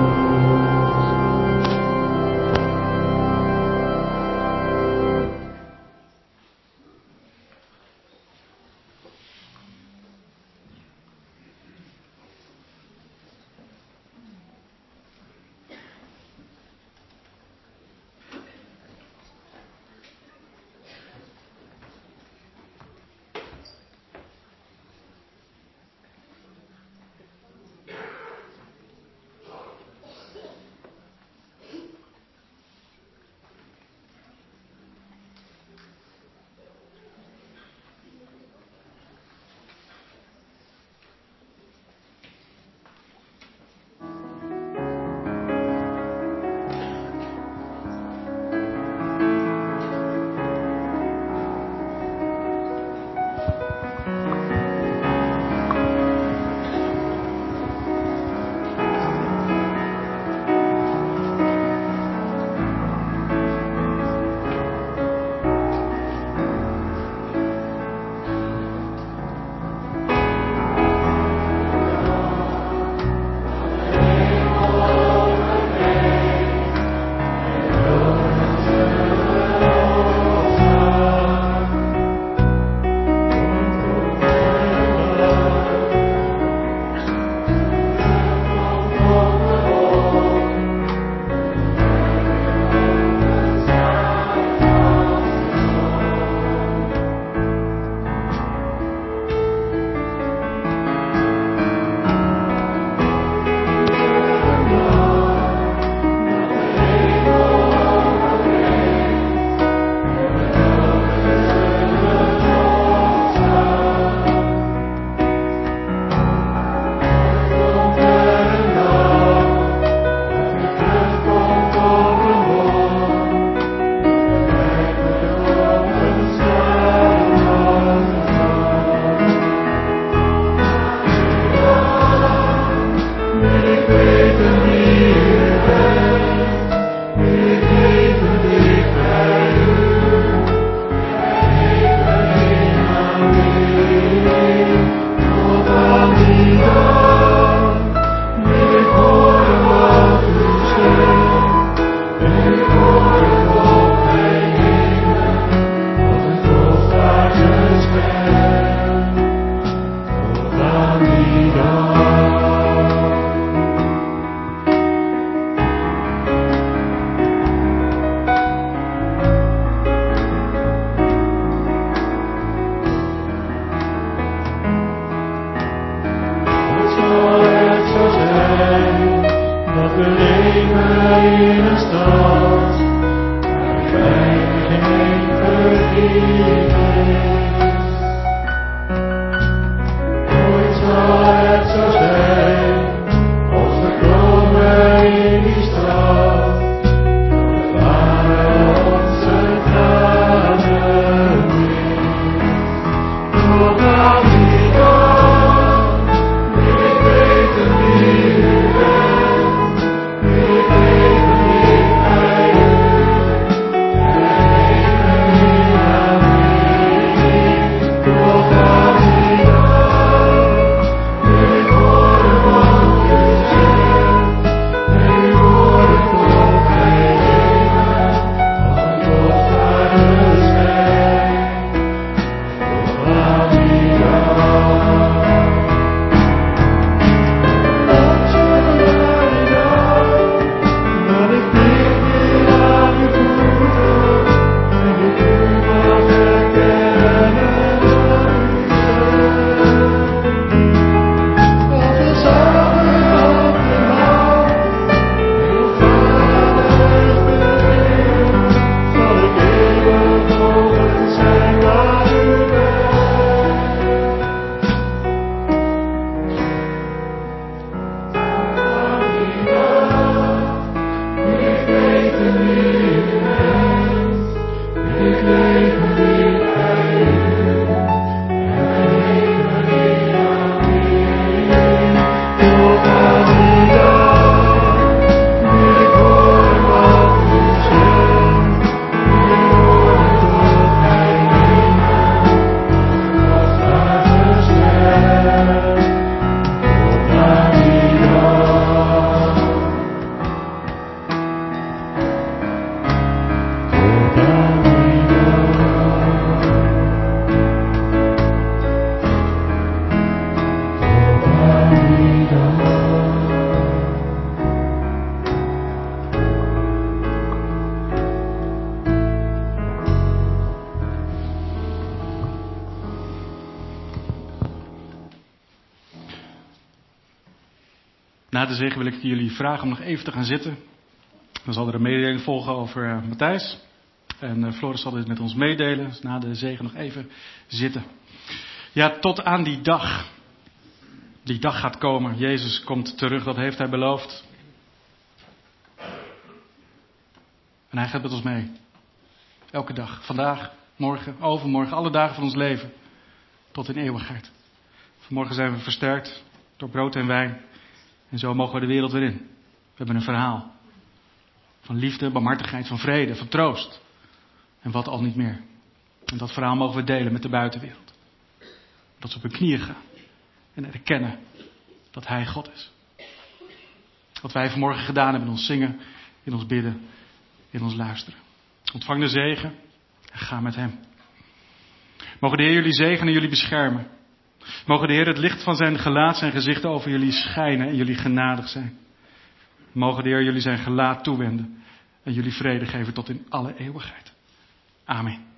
Na de zegen wil ik jullie vragen om nog even te gaan zitten. Dan zal er een mededeling volgen over Matthijs. En Floris zal dit met ons meedelen. Dus na de zegen nog even zitten. Ja, tot aan die dag. Die dag gaat komen. Jezus komt terug, dat heeft hij beloofd. En hij gaat met ons mee. Elke dag. Vandaag, morgen, overmorgen. Alle dagen van ons leven. Tot in eeuwigheid. Vanmorgen zijn we versterkt door brood en wijn. En zo mogen we de wereld weer in. We hebben een verhaal. Van liefde, barmhartigheid, van vrede, van troost. En wat al niet meer. En dat verhaal mogen we delen met de buitenwereld. Dat ze op hun knieën gaan. En erkennen dat hij God is. Wat wij vanmorgen gedaan hebben in ons zingen, in ons bidden, in ons luisteren. Ontvang de zegen en ga met hem. Mogen de Heer jullie zegenen en jullie beschermen. Mogen de Heer het licht van zijn gelaat, zijn gezicht over jullie schijnen en jullie genadig zijn. Mogen de Heer jullie zijn gelaat toewenden en jullie vrede geven tot in alle eeuwigheid. Amen.